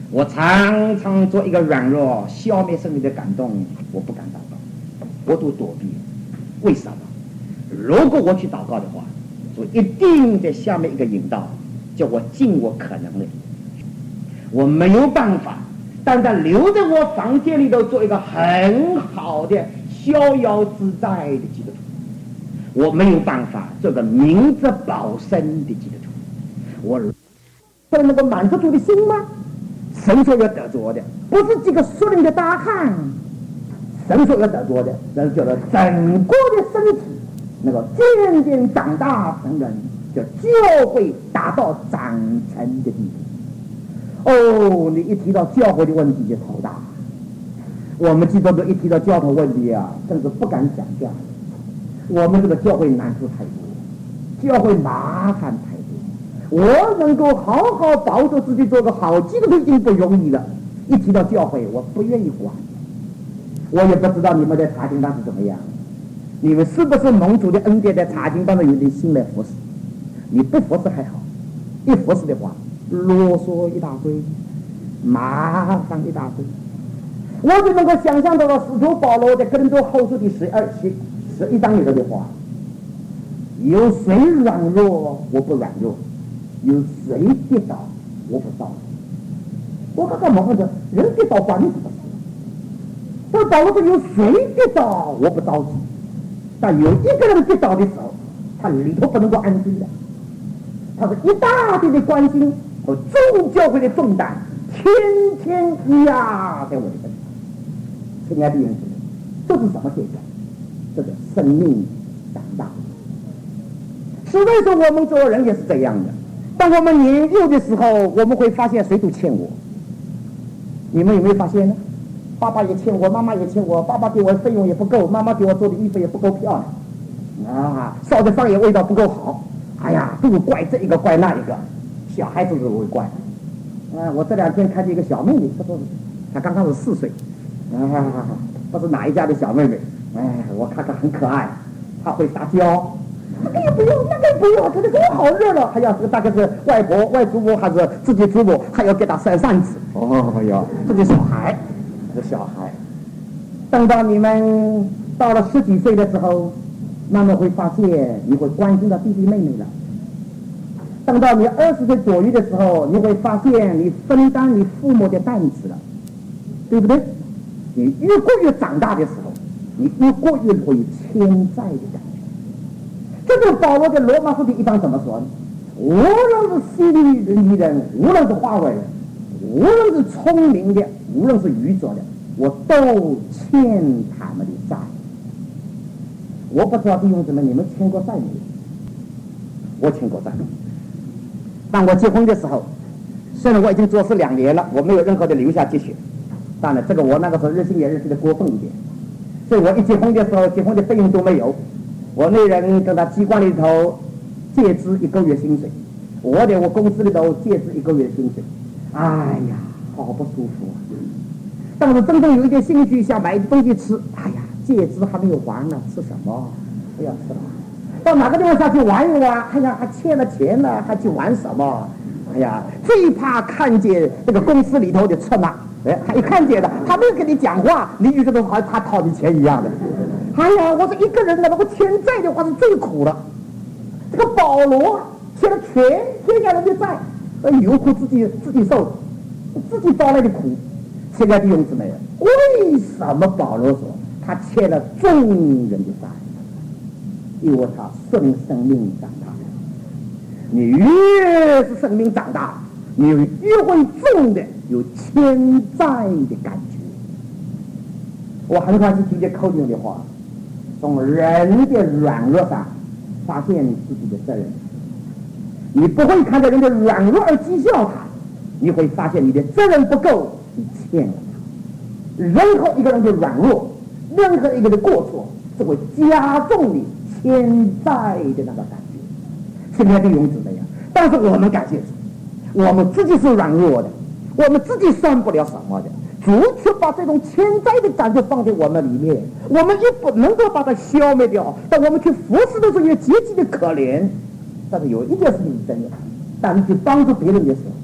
我常常做一个软弱消灭生命的感动，我不敢祷告，我都躲避。为什么？如果我去祷告的话，主一定在下面一个引导，叫我尽我可能的。我没有办法单单留在我房间里头做一个很好的逍遥自在的基督徒，我没有办法做个明哲保身的基督徒。我不能够满足主的心吗？神所要得着的不是几个属灵的大汉，神所要得着的那是叫做整个的身体那个渐渐长大成人，就会达到长成的地步。哦，你一提到教会的问题就头大。我们基督徒一提到教会问题啊，甚至不敢讲价。我们这个教会难处太多，教会麻烦太多。我能够好好保守自己做个好基督徒已经不容易了，一提到教会我不愿意管。我也不知道你们的查经班是怎么样，你们是不是蒙主的恩典在查经班的有点心来服侍？你不服侍还好，一服侍的话啰嗦一大堆，麻烦一大堆。我就能够想象到了使徒保罗在哥林多后书第11章里头的话，有谁软弱我不软弱，有谁跌倒我不着急。我刚刚蒙着人跌倒关你什么事？但保罗说有谁跌倒我不着急，但有一个人跌倒的时候，他里头不能够安心的，他是一大堆的关心和众教会的重担天天压在我的身上。亲爱的弟兄姊妹，这是什么现象？这个生命长大。实在说我们做人也是这样的，当我们年幼的时候，我们会发现谁都欠我。你们有没有发现呢？爸爸也欠我，妈妈也欠我，爸爸给我的费用也不够，妈妈给我做的衣服也不够漂亮啊，烧的饭也味道不够好，哎呀，都怪这一个怪那一个，小孩子是会怪。我这2天看见一个小妹妹，她刚刚是4岁，不是哪一家的小妹妹，我看看很可爱，她会撒娇，那个也不用，那个也不用，这个真好热闹，还要大概是外婆、外祖母还是自己祖母，还要给她扇扇子。哦哟，这个小孩，这小孩，等到你们到了10几岁的时候，慢慢会发现你会关心到弟弟妹妹了。等到你20岁左右的时候，你会发现你分担你父母的担子了，对不对？你越过越长大的时候，你越过越会欠债的感觉。这个保罗在罗马书第1章怎么说呢？无论是希利尼人，无论是华外人，无论是聪明的，无论是愚拙的，我都欠他们的债。我不知道弟兄姊妹你们欠过债没有？我欠过债。当我结婚的时候，虽然我已经做事2年了，我没有任何的留下积蓄，当然这个我那个时候日薪也日薪的过分一点，所以我一结婚的时候，结婚的费用都没有。我那人跟他机关里头借支1个月薪水，我公司里头借支1个月的薪水，哎呀，好不舒服啊！当时真正有一点兴趣想买东西吃，哎呀，借支还没有还呢，吃什么？不要吃了。到哪个地方下去玩一玩，哎呀，还欠了钱了，还去玩什么？哎呀，最怕看见这个公司里头的车马，他一看见的，他没有跟你讲话，你就觉得好像他讨你钱一样的。哎呀，我是一个人的，如果欠债的话是最苦了。这个保罗欠了全天下人的债，有苦自己受，自己招来的苦。现在弟兄姊妹，为什么保罗说他欠了众人的债？因为他顺生命长大。你越是生命长大，你越会重的有欠债的感觉。我很欢喜听见寇弟兄的话，从人的软弱上发现自己的责任。你不会看着人的软弱而讥笑他，你会发现你的责任不够，你欠了他。任何一个人的软弱，任何一个的过错，就会加重你欠债的那个感觉。亲爱的弟兄姊妹啊，但是我们感谢主，我们自己是软弱的，我们自己算不了什么的，主却把这种欠债的感觉放在我们里面，我们也不能够把它消灭掉，但我们去服侍的时候也极其的可怜。但是有一件事情是真的，当你去帮助别人的时候，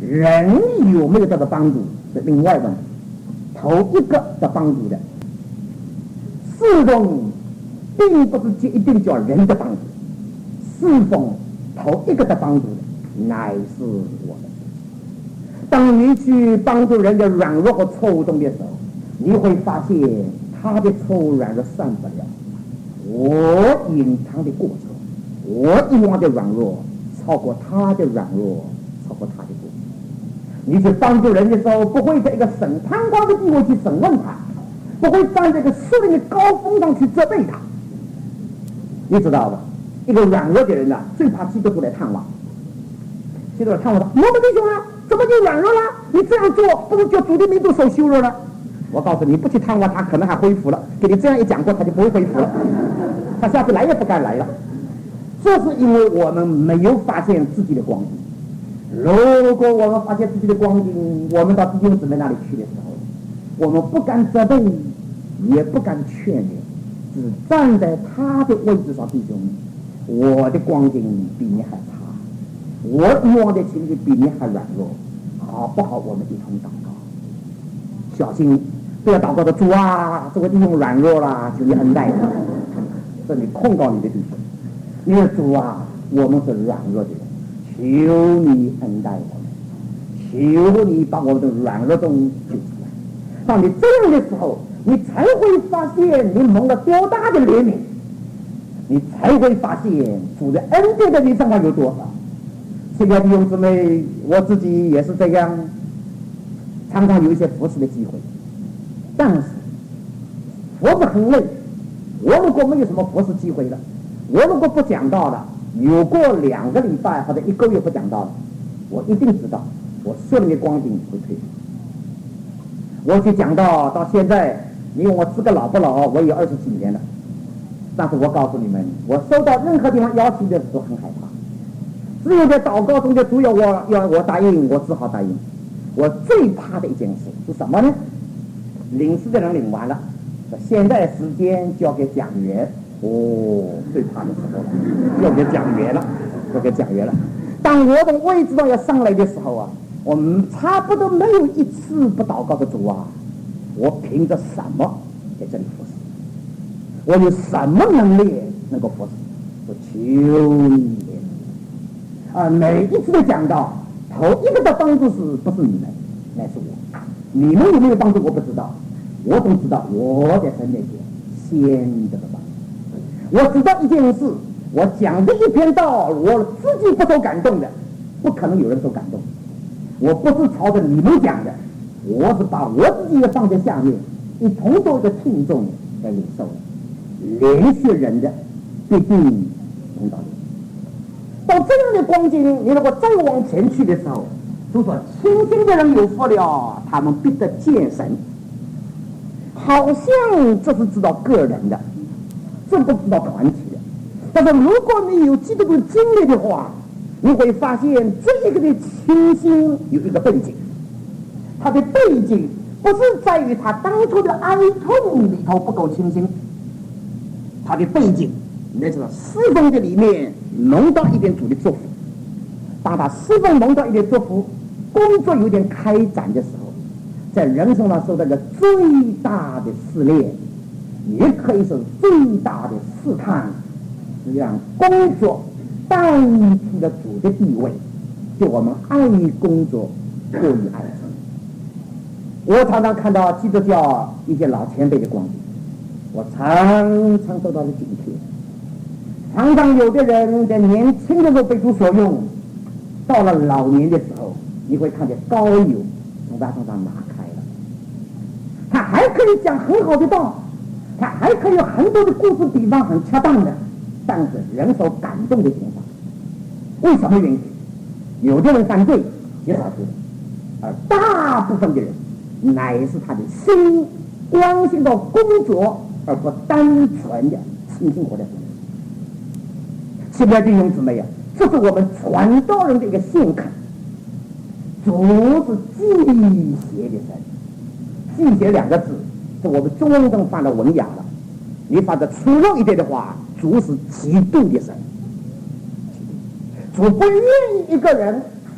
人有没有得到帮助是另外问题。头一个的帮助的侍奉，并不是一定叫人的帮助，侍奉头一个的帮助的乃是我们。当你去帮助人的软弱和错误中的时候，你会发现他的错误软弱善不了我隐藏的过错，我以往的软弱超过他的软弱，超过他的过错。你去帮助人的时候，不会在一个审判官的地位去审问他，不会站在一个树林的高峰上去责备他。你知道吧？一个软弱的人啊，最怕基督徒来探望。基督徒探望他，我的弟兄啊，怎么就软弱了？你这样做不是叫主的民族受羞辱了？我告诉你，不去探望他，可能还恢复了。给你这样一讲过，他就不会恢复了，他下次来也不敢来了。这是因为我们没有发现自己的光景。如果我们发现自己的光景，我们到弟兄姊妹那里去的时候，我们不敢责备，也不敢劝勉，只站在他的位置上。弟兄，我的光景比你还差，我以往的情绪比你还软弱，好不好？我们一同祷告，小心不要祷告的主啊，这位弟兄软弱了，求你恩待他。这你控告你的弟兄，你说主啊，我们是软弱的人，求你恩待我们，求你把我们的软弱中救出来。当你这样的时候，你才会发现你蒙了多大的怜悯，你才会发现主的恩典在你身上有多少。亲爱的弟兄姊妹，我自己也是这样，常常有一些服侍的机会，但是服侍很累。我如果没有什么服侍机会了，我如果不讲道了，有过2个礼拜或者1个月不讲道了，我一定知道我属灵的光景会退。我去讲道到现在，你问我资格老不老，我有20几年了。但是我告诉你们，我收到任何地方邀请的时候很害怕，只有在祷告中的主要我答应，我只好答应。我最怕的一件事是什么呢？领事的人领完了，现在时间交给讲员。最怕的时候了，交给讲员了，交给讲员了。当我的位置上要上来的时候啊，我们差不多没有一次不祷告的主啊，我凭着什么在这里服侍？我有什么能力能够服侍？我求你啊！每一次的讲道，头一个的帮助不是你们，乃是我。你们有没有帮助我不知道，我总知道我在神面前先得到帮助。我知道一件事，我讲的一篇道，我自己不受感动的，不可能有人受感动。我不是朝着你们讲的，我是把我自己也放在下面，一同做一个听众来领受的。连续人的必定领导你。到这样的光景，你如果再往前去的时候，就说清心的人有福了，他们必得见神。好像这是知道个人的，这不知道团体的。但是如果你有基督的经历的话，你会发现这一个的清心有一个背景，它的背景不是在于他当初的哀痛里头不够清心，他的背景那是侍奉的里面浓到一点主的祝福。当他侍奉浓到一点祝福，工作有点开展的时候，在人生上受到一个最大的试炼，也可以是最大的试探，实际上工作代替了主的地位，就我们爱工作过于爱神。我常常看到基督教一些老前辈的光景，我常常受到了警惕。常常有的人在年轻的时候被主所用，到了老年的时候，你会看见膏油从他身上拿开了。他还可以讲很好的道，他还可以有很多的故事比方很恰当的，但是人所感动的地方，为什么原因？有的人犯罪极少数的，而大部分的人乃是他的心关心到工作，而不单纯的清心活在主。亲爱的弟兄姊妹啊，这是我们传道人的一个信恳。主是忌邪的神，忌邪2个字是我们中文中犯了文雅了。你发的粗陋一点的话，主是嫉妒的神。主不愿意一个人服侍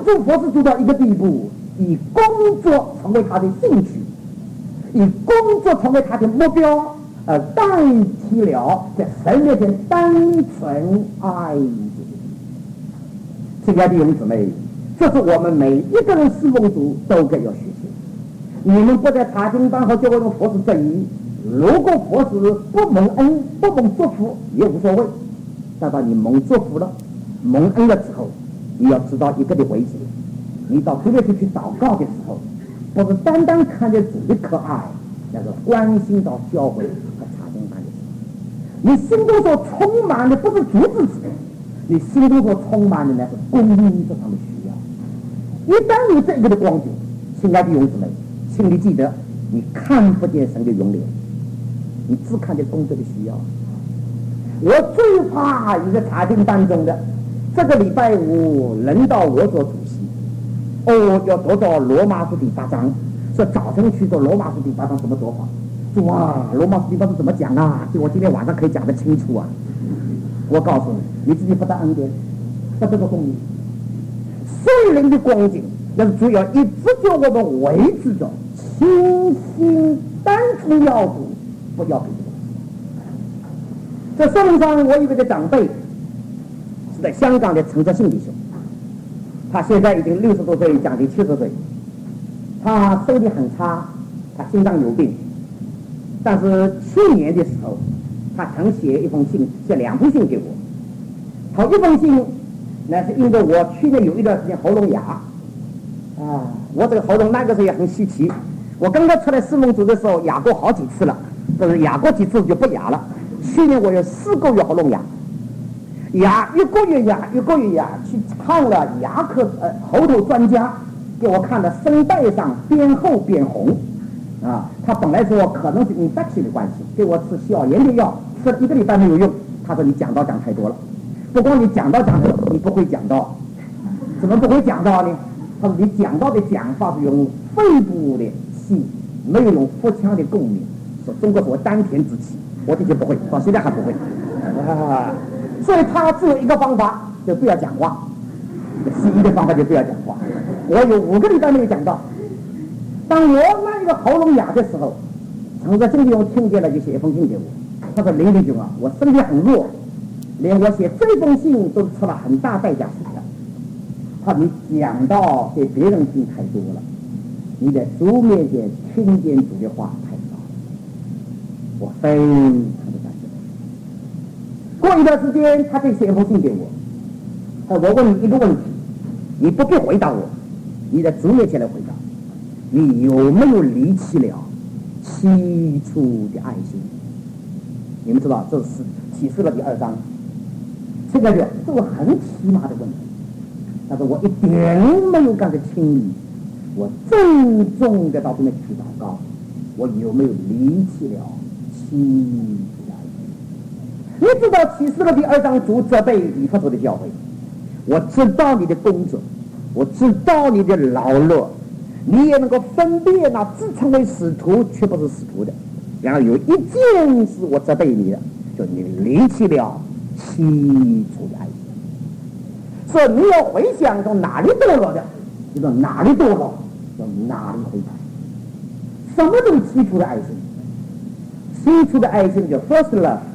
助佛是做到一个地步，以工作成为他的兴趣，以工作成为他的目标，而代替了在神面前单纯爱主。亲爱的弟兄姊妹，这是我们每一个人侍奉主都该要学习。你们不在查经班和教会中服侍这一，如果服侍不蒙恩不蒙祝福也无所谓，但到你蒙祝福了蒙恩了之后，你要知道一个的位置，你到主面前去祷告的时候，不是单单看见主的可爱，那是关心到教会和查经班的事。你心中所充满的不是主自己，你心中所充满的那是公益这上的需要。一旦有这个的光景，亲爱的弟兄姊妹，请你记得，你看不见神的永脸，你只看见工作的需要。我最怕一个查经当中的这个礼拜五轮到我做主席，要读到罗马书第8章，说早晨去做罗马书第8章怎么做法？主啊，罗马书第8章怎么讲啊？我今天晚上可以讲得清楚啊！我告诉你，你自己不得恩典，不这个公义，圣灵的光景，那是主要一直叫我们维持着清心单纯要主，不要别的。在社会上，我有一个长辈是在香港的陈泽信弟兄，他现在已经60多岁，将近70岁，他身体很差，他心脏有病，但是去年的时候，他曾写一封信，写2封信给我。头一封信那是因为我去年有一段时间喉咙哑我这个喉咙那个时候也很稀奇，我刚刚出来侍奉主的时候哑过好几次了，但是哑过几次就不哑了。去年我有4个月喉咙哑，1个月哑，去看了牙科喉头专家，给我看了声带上边厚边红他本来说可能是 infection 的关系，给我吃消炎的药，吃了1个礼拜没有用。他说你讲道讲太多了，不光你讲道讲的，你不会讲道。怎么不会讲道呢？他说你讲道的讲法是用肺部的气，没有用腹腔的共鸣，说中国说丹田之气，我这些不会，到现在还不会所以他只有一个方法，就不要讲话。西医的方法就不要讲话。我有5个礼拜没有讲道。当我那一个喉咙哑的时候，陈泽信弟兄听见了就写一封信给我，他说林弟兄啊，我身体很弱，连我写这封信都出了很大代价写的。他说你讲到给别人听太多了，你在主面前听见主的话太少了，我非常的感谢。过一段时间他再写一封信给我，他说我问你一个问题，你不必回答我，你在主面前来回答，你有没有离弃了起初的爱心？你们知道这是启示录第2章，现在这是很起码的问题。他说我一点没有干的轻易，我郑重的到这边去祷告，我有没有离弃了起初的爱心？你知道启示录第2章主责备以弗所的教会，我知道你的工作，我知道你的劳碌，你也能够分辨自称为使徒却不是使徒的。然后有一件事我责备你的，就你离弃了起初的爱心。所以你要回想从哪里堕落的，就从哪里堕落，从哪里悔改。什么叫起初的爱心？起初的爱心叫 first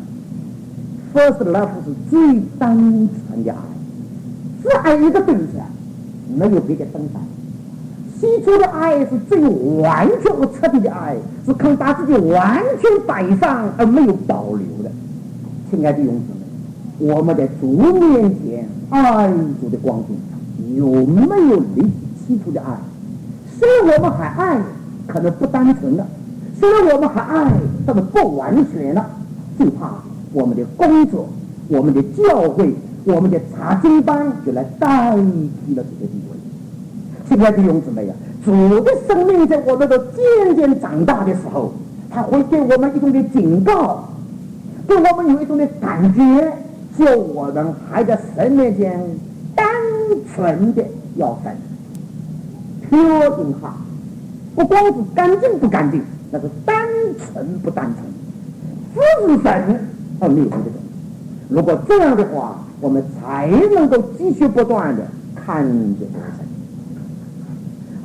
love。first love 是最单纯的爱，只爱一个对象，没有别的分散。起初的爱是最完全和彻底的爱，是可以把自己完全摆上而没有保留的。亲爱的弟兄姊妹，我们在主面前爱主的光景有没有离起初的爱？虽然我们还爱，可能不单纯了；虽然我们还爱，但是不完全了。最怕我们的工作、我们的教会、我们的查经班就来代替了这个地位。亲爱的弟兄姊妹主的生命在我们都渐渐长大的时候，他会给我们一种的警告，给我们有一种的感觉，叫我们还在神面前单纯的要神，pure in heart，不光是干净不干净，那是单纯不单纯，只是神而没有别的东西。如果这样的话，我们才能够继续不断的看见神。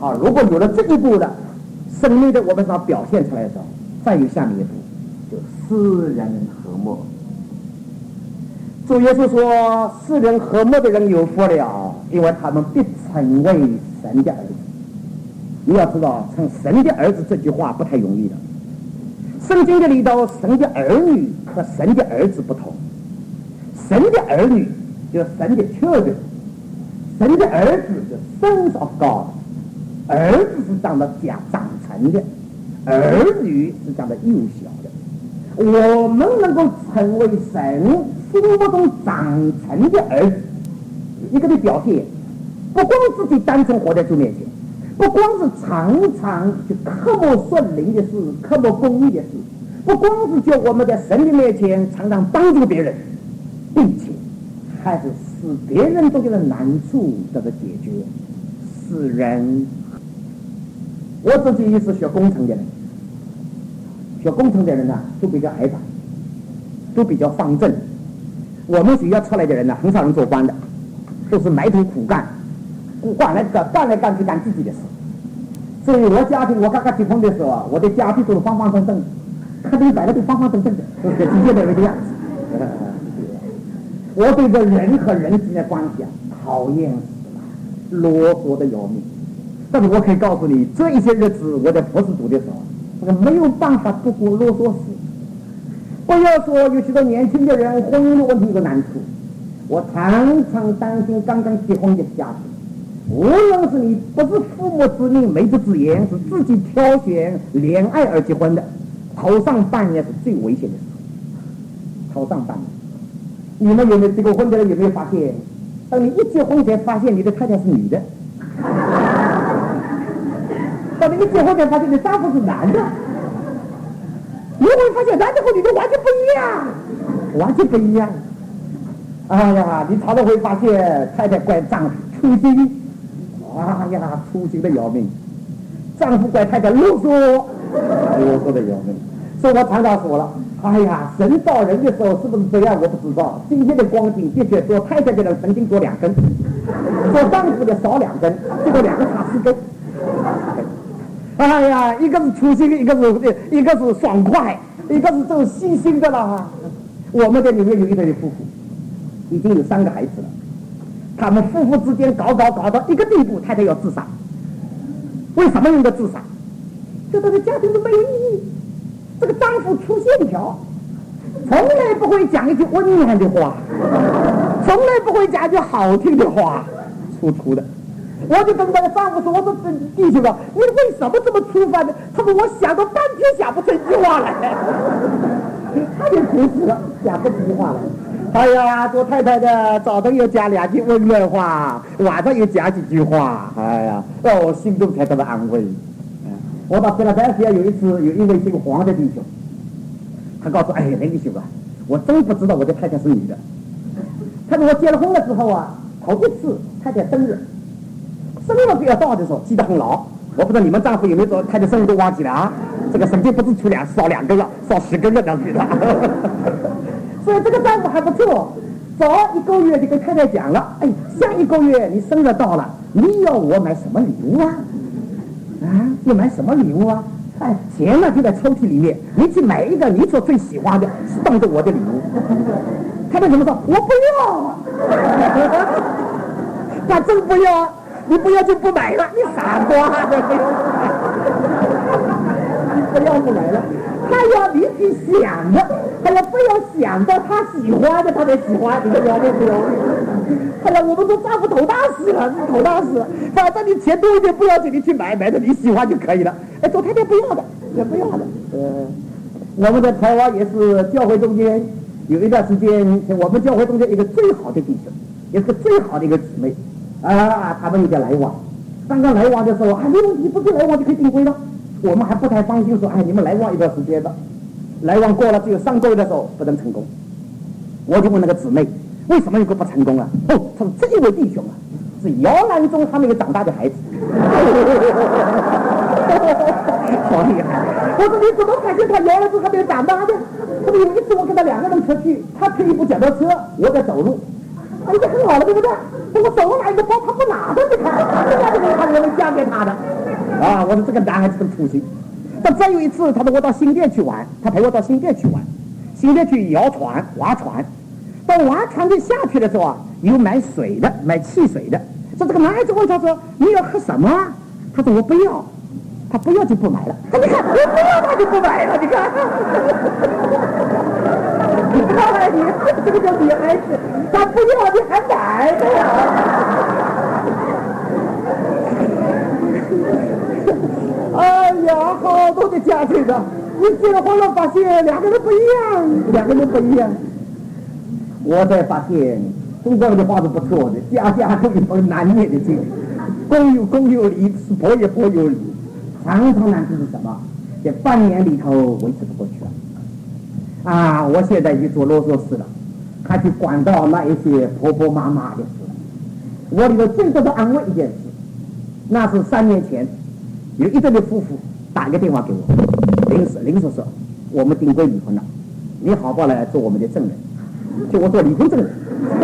好，如果有了这一步的生命的我们上表现出来的时候，再有下面一步，就世人和睦。主耶稣说，世人和睦的人有福了，因为他们必成为神的儿子。你要知道，成神的儿子这句话不太容易的。圣经的里头，神的儿女和神的儿子不同。神的儿女就是神的 children， 神的儿子就是 sons of God， 儿子是长成的，儿女是长得幼小的。我们能够成为神心目中长成的儿子，一个的表现，不光自己单纯活在主面前，不光是常常去刻薄顺灵的事，刻薄公义的事，不光是叫我们在神的面前常常帮助别人，并且还是使别人中间的难处得到解决，使人。我自己是学工程的人，学工程的人呢都比较矮长，都比较方正。我们学校出来的人呢，很少人做官的，都是埋头苦干，干来干去干自己的事。所以我家庭，我刚刚结婚的时候啊，我的家庭都是方方正正的，客厅摆的都方方正正的，都是直接的那个样子。我对这人和人之间的关系啊，讨厌死了，啰嗦的要命。但是我可以告诉你，这一些日子我在服侍主的时候，我没有办法度过啰嗦事。不要说有许多年轻的人婚姻的问题有个难处，我常常担心刚刚结婚的家庭，无论是你不是父母之命媒妁之言，是自己挑选恋爱而结婚的，头上半年是最危险的时候。头上半年，你们有没有结过婚的人有没有发现，当你一结婚才发现你的太太是女的，当你一结婚才发现你丈夫是男的，你会发现男的和女的完全不一样，完全不一样。哎呀，你常常会发现太太怪丈夫粗心，哎呀，粗心的要命；丈夫怪太太啰嗦，啰嗦的要命。所以我常常说了，哎呀，神造人的时候是不是这样我不知道。今天的光景的确做太太的人曾经做2根，做丈夫的少2根，这个2个差4根。哎呀，一个是粗心，一个是爽快，一个是这种细心的啦。我们在里面有一对夫妇，已经有3个孩子了，他们夫妇之间搞到一个地步，太太要自杀。为什么用的自杀？这对家庭都没有意义。这个丈夫粗线条，从来不会讲一句温暖的话，从来不会讲一句好听的话，粗的。我就跟那个丈夫说，我说弟兄啊，你为什么这么粗饭呢？他说我想了半天想不出一句话来，他也苦死了，讲不出一句话来。哎呀，做太太的早晨又讲2句温暖话，晚上又讲几句话，哎呀，让我心中才得到安慰。我到菲拉德菲亚有一次，有一位姓黄的弟兄，他告诉哎，那弟兄啊，我真不知道我的太太是女的。他说我结了婚的时候啊，头一次太太生日就要到的时候记得很牢。我不知道你们丈夫有没有说太太生日都忘记了啊？这个神经不是出少2根了，少10根了这样子的。所以这个丈夫还不错，早1个月就跟太太讲了，哎，下1个月你生日到了，你要我买什么礼物啊？要买什么礼物啊？哎，钱呢就在抽屉里面，你去买一个你所最喜欢的，是当着我的礼物。太太怎么说？我不要，他真不要，你不要就不买了，你傻瓜，你不要不买了。他要你去想的，他要非要想到他喜欢的，他才喜欢。你说容易不容易？哎呀，我们都丈夫头大死了，头大死了。反正你钱多一点不要紧，你去买的你喜欢就可以了。哎，做太太不要的，也不要的。我们在台湾也是教会中间有一段时间，我们教会中间一个最好的弟兄，也是最好的一个姊妹啊，他们有点来往。刚刚来往的时候，没问题，不是来往就可以订婚了。我们还不太放心，说你们来往一段时间吧。来往过了，只有上个月的时候不能成功。我就问那个姊妹，为什么有个不成功啊？他说这一位弟兄啊，是摇篮中还没有长大的孩子。好厉害！我说你怎么发现他摇篮中还没有长大的？他说有一次我跟他2个人出去，他推一部脚踏车，我在走路，这很好了，对不对？我手拿一个包，他不拿的，你看，这样就没看我们嫁给他的。啊，我说这个男孩子很粗心。但再有一次，他说我到新店去玩，他陪我到新店去玩，新店去摇船、划船。到划船的下去的时候啊，有买水的，买汽水的。说这个男孩子问他说：“你要喝什么啊？”他说：“我不要。”他不要就不买了。他你看，我不要他就不买了。你看，你看你，这个叫女孩子，他不要你还买的呀。哎呀，好多的家庭的，你结了婚了发现两个人不一样，两个人不一样。我才发现中国人的话是不错的，家家都有本难念的经，公有公有理，婆有婆有理。常常难处是什么？这半年里头维持不过去了。啊，我现在去做啰嗦事了，还去管到那一些婆婆妈妈的事了。我里头最多的安慰一件事，那是3年前，有一对的夫妇打一个电话给我，林叔叔，我们定规离婚了，你好不好来做我们的证人？就我做离婚证人。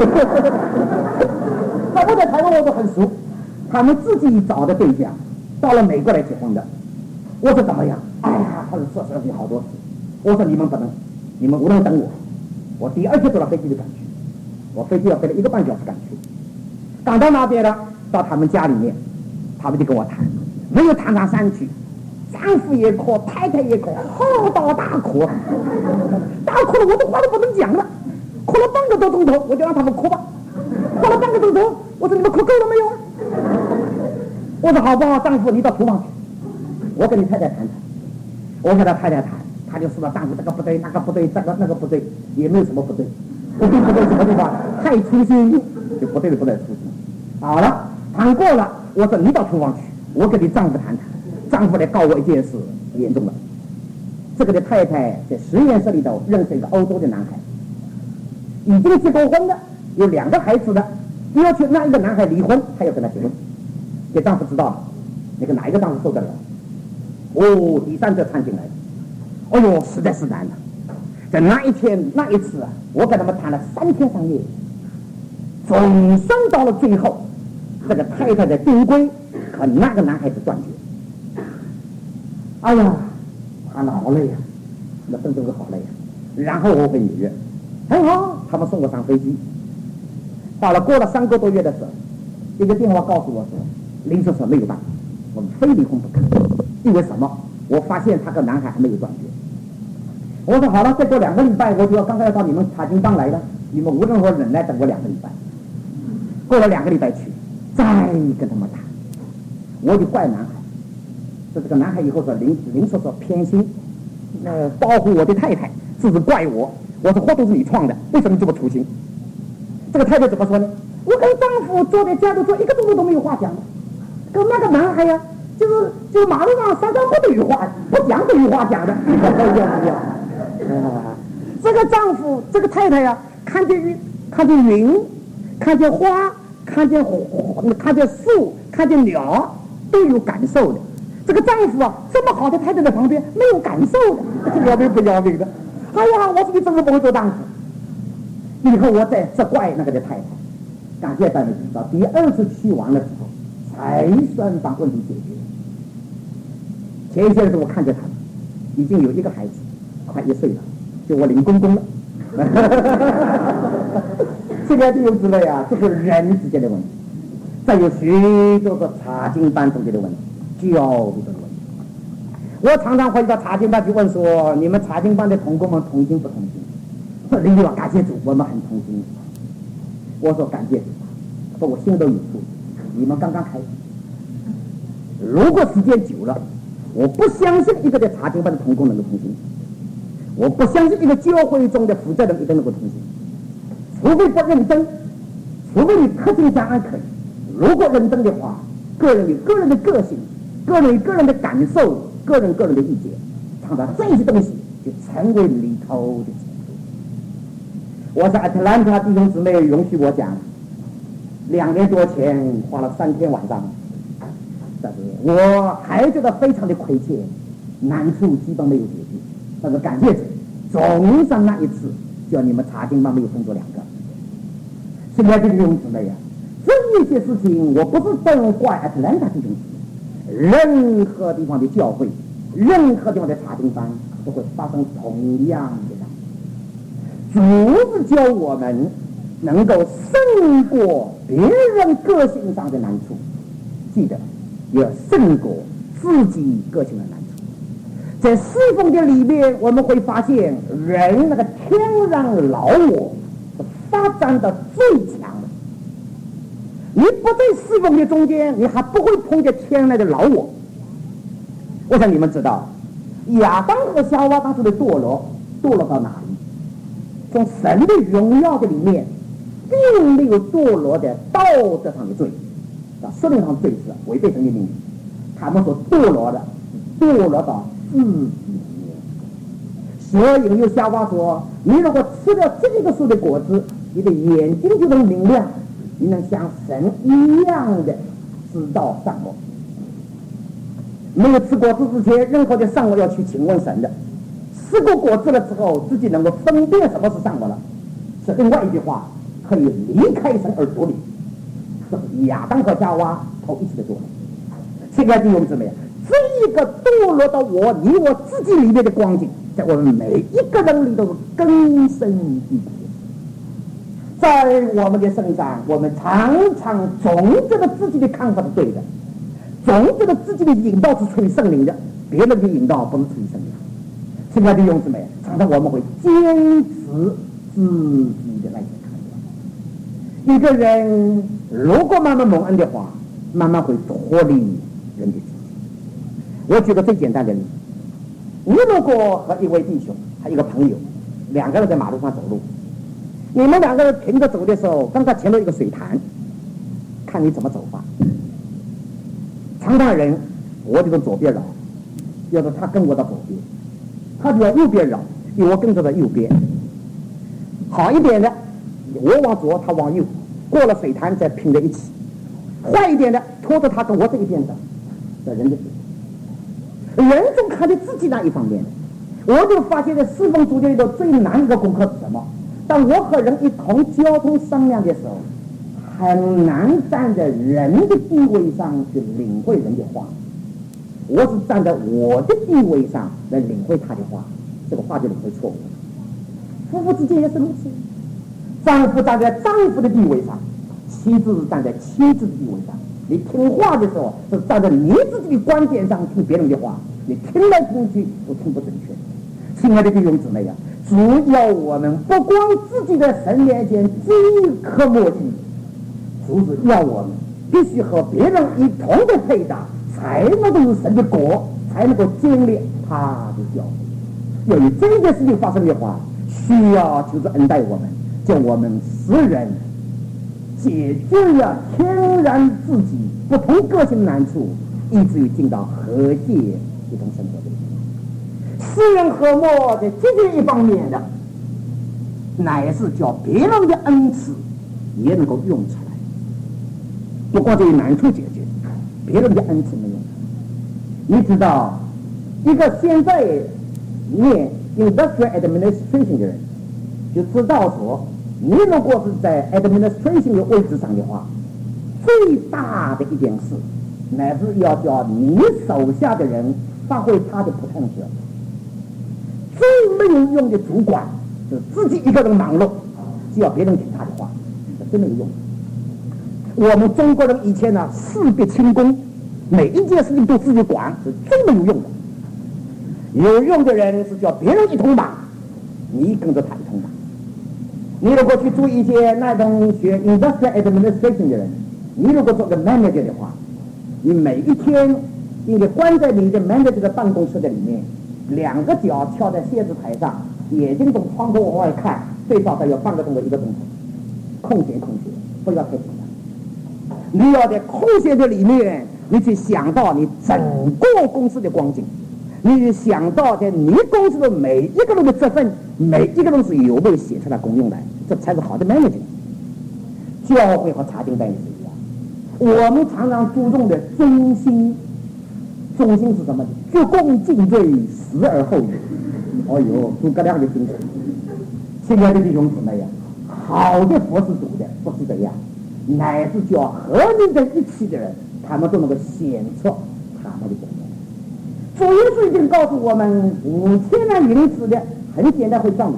那我在台湾我都很熟，他们自己找的对象到了美国来结婚的。我说怎么样？哎呀，他说说有好多事。我说你们不能，你们无论等我，我第2天坐了飞机就赶去，我飞机要飞了1个半小时赶去。赶到那边了，到他们家里面，他们就跟我谈，没有谈上3句，丈夫也哭，太太也哭，嚎啕大哭，大哭了我的话都不能讲了，哭了半个多钟头，我就让他们哭吧。哭了半个钟头，我说你们哭够了没有啊？我说好不好，丈夫你到厨房去，我跟你太太谈谈。我跟他太太谈，他就说了丈夫这个不对，那个不对，这个那个不对，也没有什么不对，不对什么地方，太粗心就不对的不对粗心。好了，谈过了，我说你到厨房去，我跟你丈夫谈谈。丈夫来告我一件事，严重了。这个的太太在实验室里头认识一个欧洲的男孩，已经结过婚的，有2个孩子的，要求那一个男孩离婚，他要跟他结婚。给丈夫知道了，那个哪一个丈夫受得了？哦，第3者掺进来了。哎呦，实在是难了。在那一天那一次啊，我跟他们谈了3天3夜，总算到了最后，这个太太的丁规和那个男孩子断绝。哎呀，谈了好累呀，那真是好累呀。然后我回纽约，很好，他们送我上飞机。到了过了3个多月的时候，一个电话告诉我说，林叔叔没有办法，我们非离婚不可。因为什么？我发现他跟男孩还没有断绝。我说好了，再过2个礼拜，我就要刚刚要到你们查经帮来了，你们无论如何忍耐等我2个礼拜。过了2个礼拜去，再跟他们谈，我就怪男孩。说这个男孩以后说林叔叔偏心，保护我的太太，是怪我。我说祸都是你创的，为什么这么粗心？这个太太怎么说呢？我跟丈夫坐在家里坐1个钟头都没有话讲，跟那个男孩呀，就马路上3、4步都有话，不讲都有话讲的。这个丈夫，这个太太呀，看见云，看见花，看见树，看见鸟，都有感受的。这个丈夫啊，这么好的太太在旁边没有感受的，这要命不要命的？哎呀，我说你真是不会做丈夫。以后我再责怪那个的太太。感谢大家知道，第2次去完了之后，才算把问题解决。前一些日子我看见他们已经有1个孩子，快1岁了，就我领公公了。这个弟兄姊妹啊，这是人之间的问题，再有许多个查经班中间的问题，教育的问题。我常常会到查经班去问说，你们查经班的同工们同心不同心？说领导感谢主，我们很同心。我说感谢主，说我心都有数，你们刚刚开始。如果时间久了，我不相信一个在查经班的同工能够同心，我不相信一个教会中的负责人一定能够同心，除非不认真，除非你恪尽相安可以。如果认真的话，个人有个人的个性，个人有个人的感受，个人的意见，常常这些东西就成为里头的。我在 Atlanta 弟兄姊妹容许我讲，2年多前花了3天晚上，但是我还觉得非常的亏欠，难处基本没有解决。但是感谢主，总算那一次叫你们查经班没有分作2个。现在这个弟兄姊妹呀，真一些事情，我不是都怪Atlanta弟兄姊妹，任何地方的教会，任何地方的查经班都会发生同样的事。主是教我们能够胜过别人个性上的难处，记得要胜过自己个性的难处。在侍奉的里面，我们会发现人那个天然老我是发展的最强的。你不在侍奉的中间，你还不会碰见天然的老我。我想你们知道，亚当和夏娃当时的堕落到哪里？从神的荣耀的里面，并没有堕落在道德上的罪，说论上罪是违背神的命令。他们所堕落的，堕落到自己里面。所以有夏娃说：“你如果吃了这个树的果子，你的眼睛就能明亮，你能像神一样的知道善恶。”没有吃果子之前，任何的善恶要去请问神的。吃过果子了之后，自己能够分辨什么是善恶了，是另外一句话，可以离开神而独立。是亚当和夏娃头一次的堕落。亲爱的弟兄姊妹，这一个堕落到你我自己里面的光景，在我们每一个人里都是根深蒂固。在我们的身上，我们常常总觉得自己的看法是对的，总觉得自己的引导是出于圣灵的，别人的引导不是出于圣灵。亲爱的弟兄姊妹，常常我们会坚持自己的那些看法。一个人如果慢慢蒙恩的话，慢慢会脱离人的自己。我举个最简单的例子，你如果和一位弟兄还有一个朋友，两个人在马路上走路，你们两个人停着走的时候，刚刚前面一个水潭，看你怎么走法。常常人我就从左边绕，要是他跟我到左边，他就要右边绕，我跟着到右边。好一点的，我往左，他往右，过了水潭再拼在一起。坏一点的，拖着他跟我这一边走，这人的人总看着自己那一方面。我就发现在侍奉主里头最难的一个功课是什么？当我和人一同交通商量的时候，很难站在人的地位上去领会人的话。我是站在我的地位上来领会他的话，这个话就领会错误了。夫妇之间也是如此，丈夫站在丈夫的地位上，妻子是站在妻子的地位上。你听话的时候是站在你自己的观点上听别人的话，你听来听去都听不准确。亲爱的弟兄姊妹啊，主要我们不光自己在神面前即刻默契，主是要我们必须和别人一同的配搭，才能够有神的果，才能够建立他的教会。由于这件事情发生的话，需要就是恩待我们，叫我们使人解决了天然自己不同个性难处，以至于进到和谐一同生活的。使人和睦在这一方面的，乃是叫别人的恩赐也能够用出来。不光这些难处解决，别人的恩赐没用。你知道，一个现在念 industrial administration 的人，就知道说，你如果是在 administration 的位置上的话，最大的一件事，乃是要叫你手下的人发挥他的potential。最没有用的主管是自己一个人忙碌，只要别人听他的话，这真没有用。我们中国人以前呢，事必亲功，每一件事情都自己管，是最没有用的。有用的人是叫别人一同忙，你跟着他一同忙。你如果去做一些那种学 industrial administration 的人，你如果做个 manager 的话，你每一天应该关在你的 manager 的办公室的里面，两个脚翘在写字台上，眼睛从窗户往外看，最少得有半个钟头1个钟头，空闲，不要太紧张。你要在空闲的里面，你去想到你整个公司的光景，你想到在你公司的每一个人的责任，每一个人是有没有写出来公用来，这才是好的 manager。 教会和查经班也是一样，我们常常注重的忠心是什么？鞠躬尽瘁，死而后已。哦哟，诸葛亮的精神。亲爱的弟兄姊妹呀，好的服侍主的不是这样。 乃至叫和你在一起的人，他们都能够显出他们的功能。主耶稣已经告诉我们，5000两银子的很简单会赚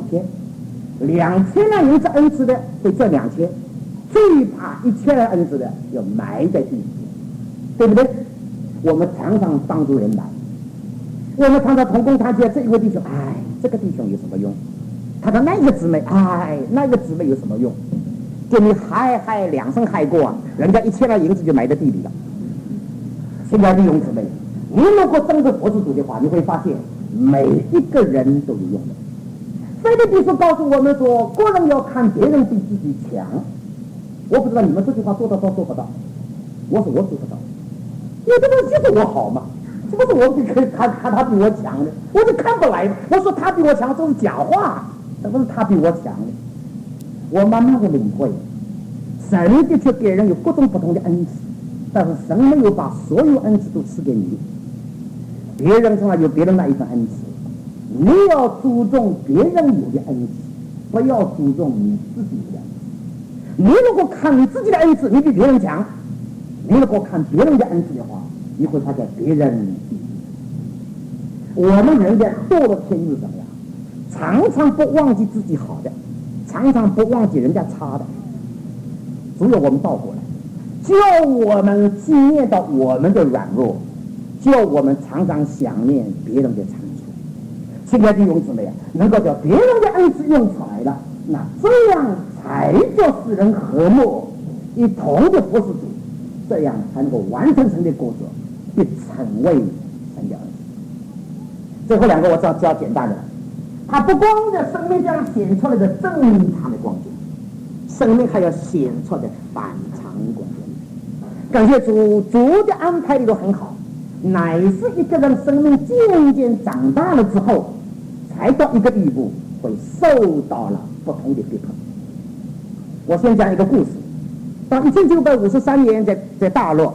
5000，2000两银子恩赐的会赚2000，最怕1000两恩赐的要埋在地里，对不对？我们常常帮助人买，我们常常同工谈起这一位弟兄，哎，这个弟兄有什么用？他说那个姊妹，哎，那个姊妹有什么用？给你害2声害过，人家1000两银子就埋在地里了。亲爱的弟兄姊妹，你如果真是服侍主的话，你会发现每一个人都有用的。腓立比书告诉我们说，个人要看别人比自己强。我不知道你们这句话做得到做不到，我做不到。有的人就是我好嘛，是不是我可以看他比我强的？我就看不来。我说他比我强，这是假话，这不是他比我强的。我慢慢的领会，神的确给人有各种不同的恩赐，但是神没有把所有恩赐都赐给你。别人从来有别人那一份恩赐，你要注重别人有的恩赐，不要注重你自己的恩赐。你如果看你自己的恩赐，你比别人强；你如果看别人的恩赐的话，你会发现别人比你。我们人的堕落天是怎么样？常常不忘记自己好的，常常不忘记人家差的。只有我们倒过来，叫我们纪念到我们的软弱，叫我们常常想念别人的长处。亲爱的弟兄姊妹啊，能够叫别人的恩赐用出来了，那这样才叫使人和睦，一同的服侍主，这样才能够完成神的工作，并成为神的儿子。最后2个我只要简单的，他不光在生命上显出来的正常的光景，生命还要显出的反常光景。感谢主，主的安排力都很好，乃是一个人生命渐渐长大了之后，才到一个地步会受到了不同的逼迫。我先讲一个故事。当1953年在大陆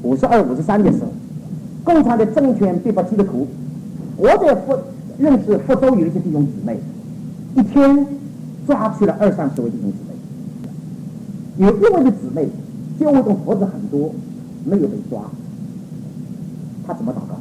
52、53的时候，共产的政权逼迫基督徒，我在认识福州有一些弟兄姊妹，一天抓去了20-30位弟兄姊妹。有一位的姊妹教会中佛子很多，没有被抓，他怎么祷告？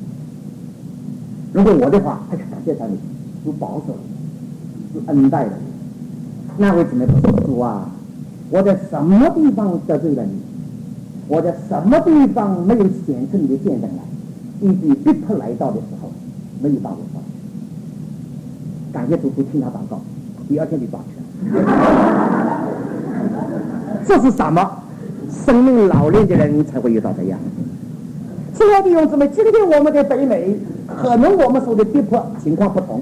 如果我的话，哎呀，感谢神，主保守，主恩待了。那位姊妹说：“主啊，我在什么地方得罪了你？我在什么地方没有显出你的见证来，以及逼迫来到的时候没有把我抓？”感谢主听他祷告，第2天就抓去了。这是什么？生命老练的人才会遇到这样。亲爱的弟兄姊妹，今天我们在北美，可能我们受的逼迫情况不同，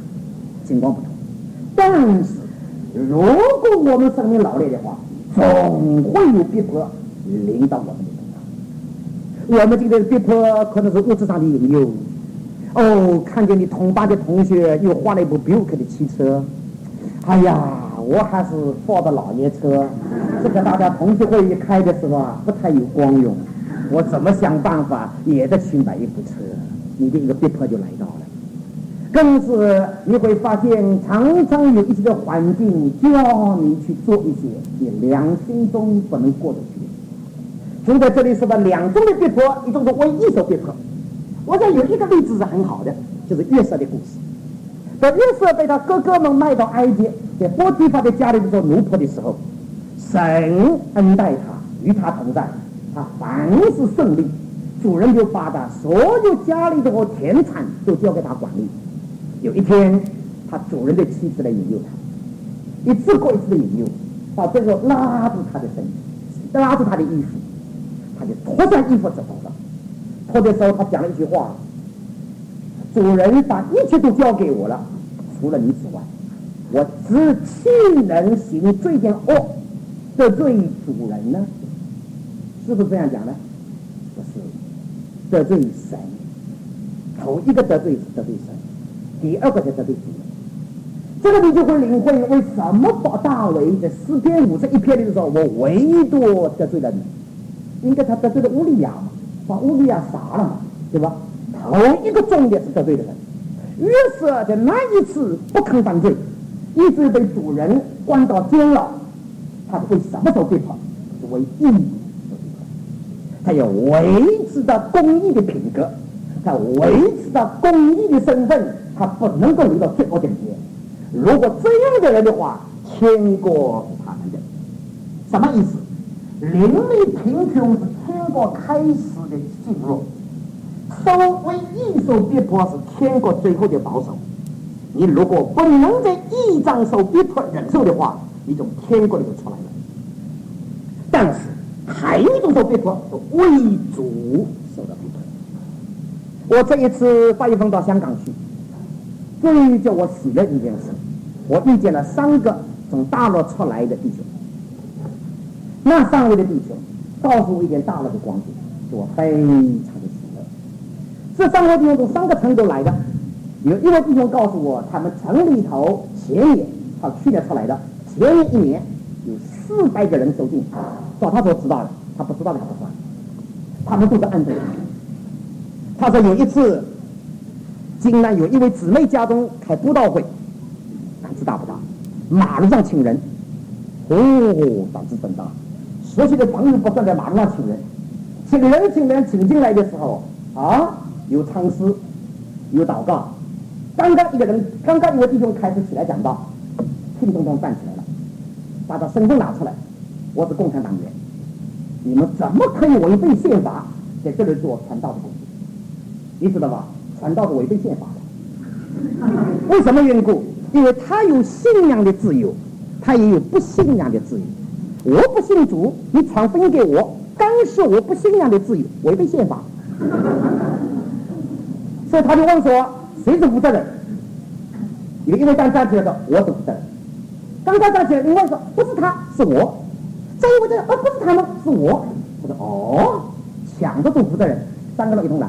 但是如果我们生命老练的话，总会有逼迫临到我们的身上。我们今天的逼迫可能是物质上的引诱。看见你同班的同学又换了一部 Buick 的汽车，哎呀，我还是 Ford 老爷车，这个大家同学会议开的时候啊，不太有光用，我怎么想办法也得去买一部车。你的一个逼迫就来到了。更是你会发现，常常有一些的环境叫你去做一些你良心中不能过得去的事。就在这里说的2种的逼迫，一种是为义受逼迫。我想有一个例子是很好的，就是约瑟的故事。在约瑟被他哥哥们卖到埃及，在波提法的家里做奴仆的时候，神恩待他，与他同在，他凡事顺利，主人就把他所有家里的田产都交给他管理。有一天，他主人的妻子来引诱他，一次过一次的引诱，到最后拉住他的身体，拉住他的衣服，他就脱下衣服走了。脱的时候，他讲了一句话：“主人把一切都交给我了，除了你之外，我只岂能行这件恶得罪主人呢？”是不是这样讲呢？不是，得罪神。头一个得罪是得罪神，第2个是得罪主人。这个你就会领会为什么大卫在诗篇51篇里的时候，我唯独得罪了你。应该他得罪了乌利亚嘛，把乌利亚杀了嘛，对吧？头一个重点是得罪的人。约瑟在那一次不肯犯罪，一直被主人关到监牢，他是为什么受逼迫？是为义受逼迫，他要维持到公义的品格，他维持到公义的身份，他不能够留到罪恶的里面。如果这样的人的话，天国是他们的。什么意思？灵力贫穷是天国开始的进入，为义受逼迫是天国最后的保守。你如果不能在义上受逼迫忍受的话，你从天国里就出来了。但是还有一种受逼迫是为主受到逼迫。我这一次发一封到香港去，最叫我喜的一件事，我遇见了3个从大陆出来的弟兄。那3位的弟兄告诉我一件大陆的光景，使我非常的喜乐。这3位弟兄从3个城都来的，有一位弟兄告诉我，他们城里头前年，他去年出来的，前年1年有400个人受浸，照他所知道的，他不知道的他不算，他们都是按着。他说有一次，竟然有一位姊妹家中开布道会，胆子大不大？马路上请人，胆子真大。熟悉的朋友不算在马路上请人，请进来的时候有唱诗，有祷告。刚刚一位弟兄开始起来讲道，兴冲冲站起来了，把他身份拿出来，我是共产党员，你们怎么可以违背宪法在这里做传道的工作？你知道吧？传道是违背宪法的。为什么缘故？因为他有信仰的自由，他也有不信仰的自由。我不信主，你传福音给我，干涉我不信仰的自由，违背宪法。所以他就问说，谁是负责人？有一位站起来说，我是负责人。刚刚站起来，另外说不是他，是我。再一位站，不是他们，是我。我说抢着做负责人，3个人一同来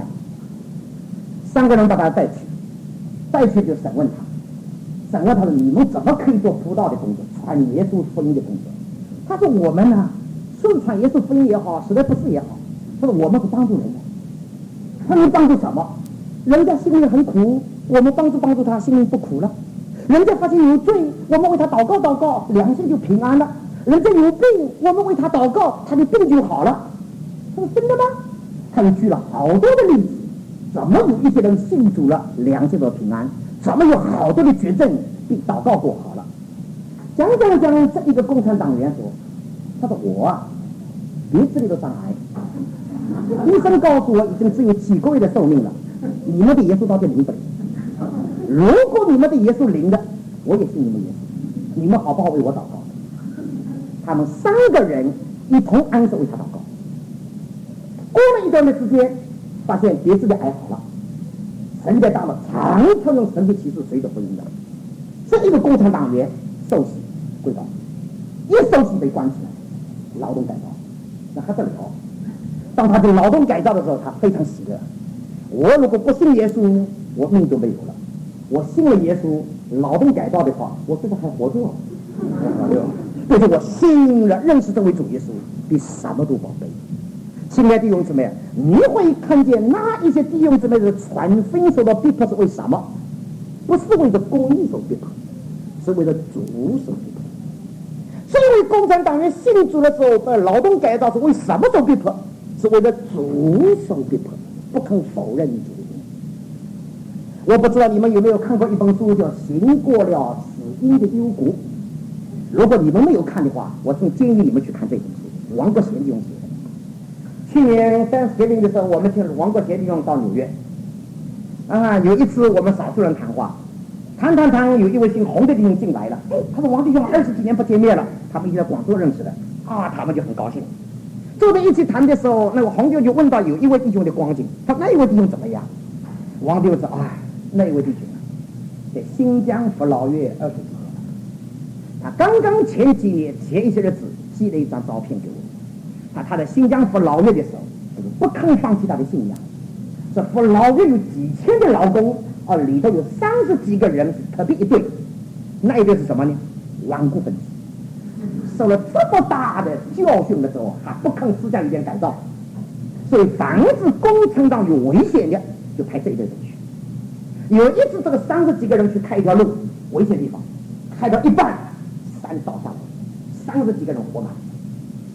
，3个人把他带去就审问他，审问他说，你们怎么可以做辅导的工作，传耶稣福音的工作？他说我们呢，顺传耶稣福音也好，实在不是也好，他说我们是帮助人的。他们帮助什么？人家心里很苦，我们帮助他，心里不苦了。人家发现有罪，我们为他祷告，良心就平安了。人家有病，我们为他祷告，他的病就好了。他说真的吗？他又举了好多的例子，怎么有一些人信主了，良心都平安？怎么有好多的绝症被祷告过好了？讲这一个共产党员说，他说我鼻子里都长癌，医生告诉我已经只有几个月的寿命了，你们的耶稣到底灵不灵？如果你们的耶稣灵的，我也信你们耶稣，你们好不好为我祷告？他们3个人一同安手为他祷告。过了一段的时间，发现鼻子的癌好了，神在大陆常常用神的启示随着福音的。这一个共产党员受洗归道，一受洗被关起来，劳动改造，那还得了？当他对劳动改造的时候，他非常喜乐。我如果不信耶稣，我命就没有了；我信了耶稣，劳动改造的话，我是不是还活着？就是我信了，认识这位主耶稣，比什么都宝贝。亲爱的弟兄姊妹，你会看见那一些弟兄姊妹的传福音受到逼迫是为什么？不是为了公义受逼迫，是为了主受逼迫。这位共产党员信主的时候，在劳动改造是为什么受逼迫？是为了主受逼迫，不肯否认主。我不知道你们有没有看过一本书叫《行过了死荫的幽谷》。如果你们没有看的话，我正建议你们去看这本书，王国贤弟兄写的。去年Thanksgiving的时候，我们请王国贤弟兄到纽约。有一次我们少数人谈话，谈，有一位姓洪的弟兄进来了。他说王弟兄20几年不见面了，他们已经在广州认识了。他们就很高兴。坐在一起谈的时候，那个洪弟兄就问到有一位弟兄的光景，他说那一位弟兄怎么样？王弟兄说那一位弟兄在新疆服牢约20几年。他刚刚前一些日子寄了一张照片给我，他在新疆服牢狱的时候，不肯放弃他的信仰。这服牢狱有几千个劳工，里头有30几个人是特别一对，那一对是什么呢？顽固分子。受了这么大的教训的时候，还不肯施加一点改造，所以防止工程上有危险的，就派这一队人去。有一次，这个30几个人去开一条路，危险地方，开到一半，山倒下来，30几个人活埋。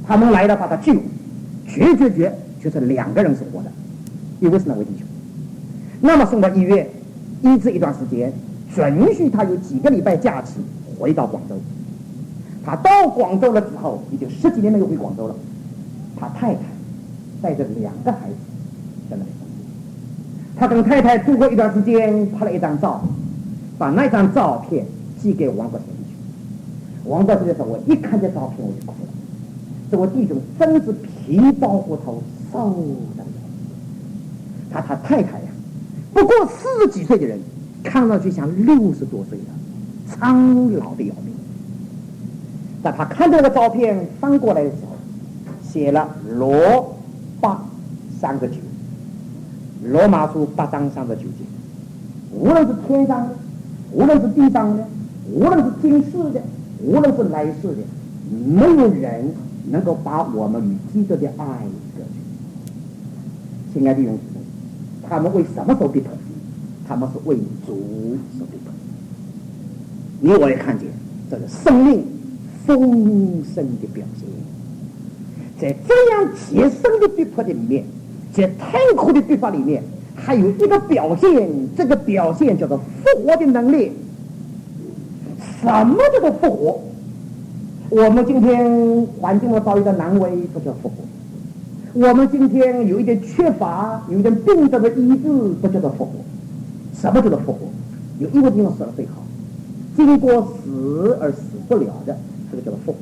他们来了把他救，绝就是2个人是活的，一位是那位弟兄。那么送到医院医治一段时间，准许他有几个礼拜假期回到广州。他到广州了之后，已经10几年没有回广州了。他太太带着2个孩子在那里生活。他跟太太度过一段时间，拍了一张照，把那张照片寄给王国贤弟兄。王国贤说：“我一看这照片我就哭了，这位弟兄真是皮包骨头，瘦的。他太太呀，不过40几岁的人，看上去像60多岁了，苍老的要命。但他看这个照片翻过来的时候，写了罗8 39，罗马书8章39节。无论是天上的，无论是地上的，无论是今世的，无论是来世的，没有人能够把我们与基督的爱隔绝。亲爱的弟兄姊妹，他们为什么受逼迫？他们是为主受逼迫。你我也看见这个生命丰盛的表现，在这样切身的逼迫的里面，在痛苦的逼迫里面，还有一个表现，这个表现叫做复活的能力。什么叫做复活？我们今天环境遭遇的难为，不叫复活；我们今天有一点缺乏，有一点病症的医治，不叫做复活。什么叫做复活？有一个地方说的最好，经过死而死不了的，这个叫做复活。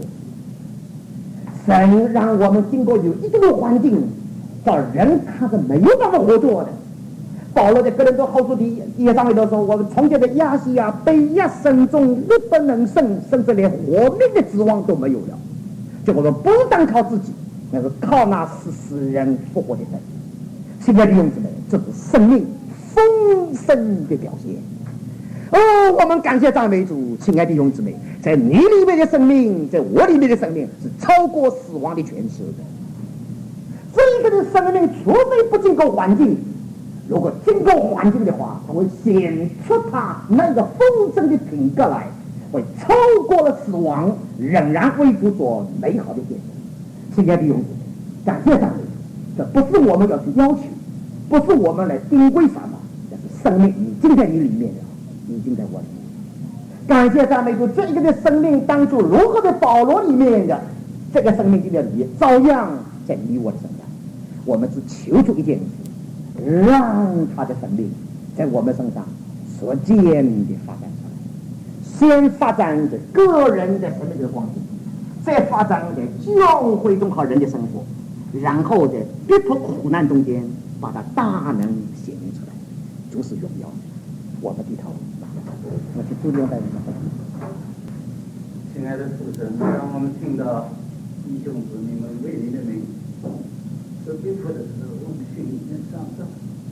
神让我们经过有一定的环境，叫人他是没有办法活着的。保罗在哥林多后书第1章里头说：“我们从前的亚细亚被压身中力不能胜，甚至连活命的指望都没有了。就我们不但靠自己，那是靠那使人复活的神。”亲爱的弟兄姊妹，这是生命丰盛的表现。我们感谢赞美主，亲爱的弟兄姊妹，在你里面的生命，在我里面的生命是超过死亡的权势的。这个的生命，除非不经过环境，如果经过环境的话，它会显出它那个丰盛的品格来，会超过了死亡，仍然为主做美好的见证。亲爱的弟兄姊妹，感谢赞美主，这不是我们要去要求，不是我们来定规什么，但是生命已经在你里面了，已经在我里面。感谢赞美主，这一个的生命当初如何在保罗里面的这个生命里面，照样在你我的身上。我们只求出一件事，让他的生命在我们身上逐渐的发展出来。先发展的个人的生命的光景，再发展的教会中和人的生活，然后在逼迫苦难中间把它大能显明出来，主是荣耀。我们低头，我去注定在你们。 亲爱的父神，让我们听到弟兄姊妹们为你的名受逼迫的时候，我们心里面上升。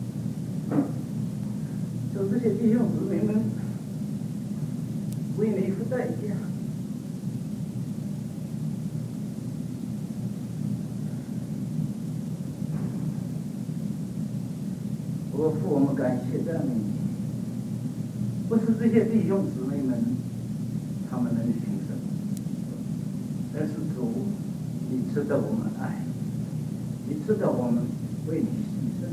就这些弟兄姊妹们为你付代价。我们感谢赞美你，不是这些弟兄姊妹们他们能行什么，而是主，你知道我们爱，你知道我们为你牺牲。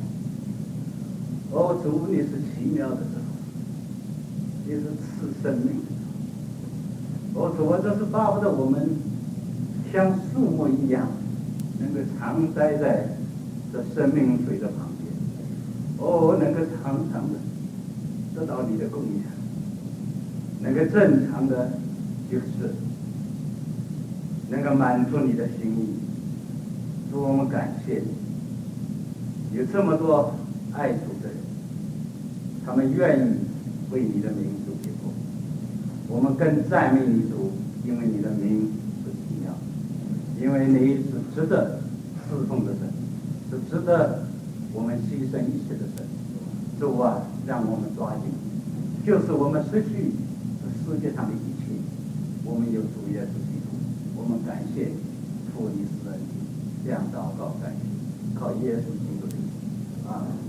主，你是奇妙的主，你是赐生命的主。主，这是巴不得我们像树木一样，能够常待在这生命水的旁边。能够常常的得到你的供养，能够正常的就是能够满足你的心意。主，我们感谢你，有这么多爱主的人，他们愿意为你的名主结果。我们更赞美你主，因为你的名是奇妙，因为你是值得侍奉的神，是值得我们牺牲一切的神。主啊，让我们抓紧，就是我们失去这世界上的一切，我们有主耶稣基督，我们感谢你，父你是恩，这样祷告感谢，靠耶稣基督的名，阿门。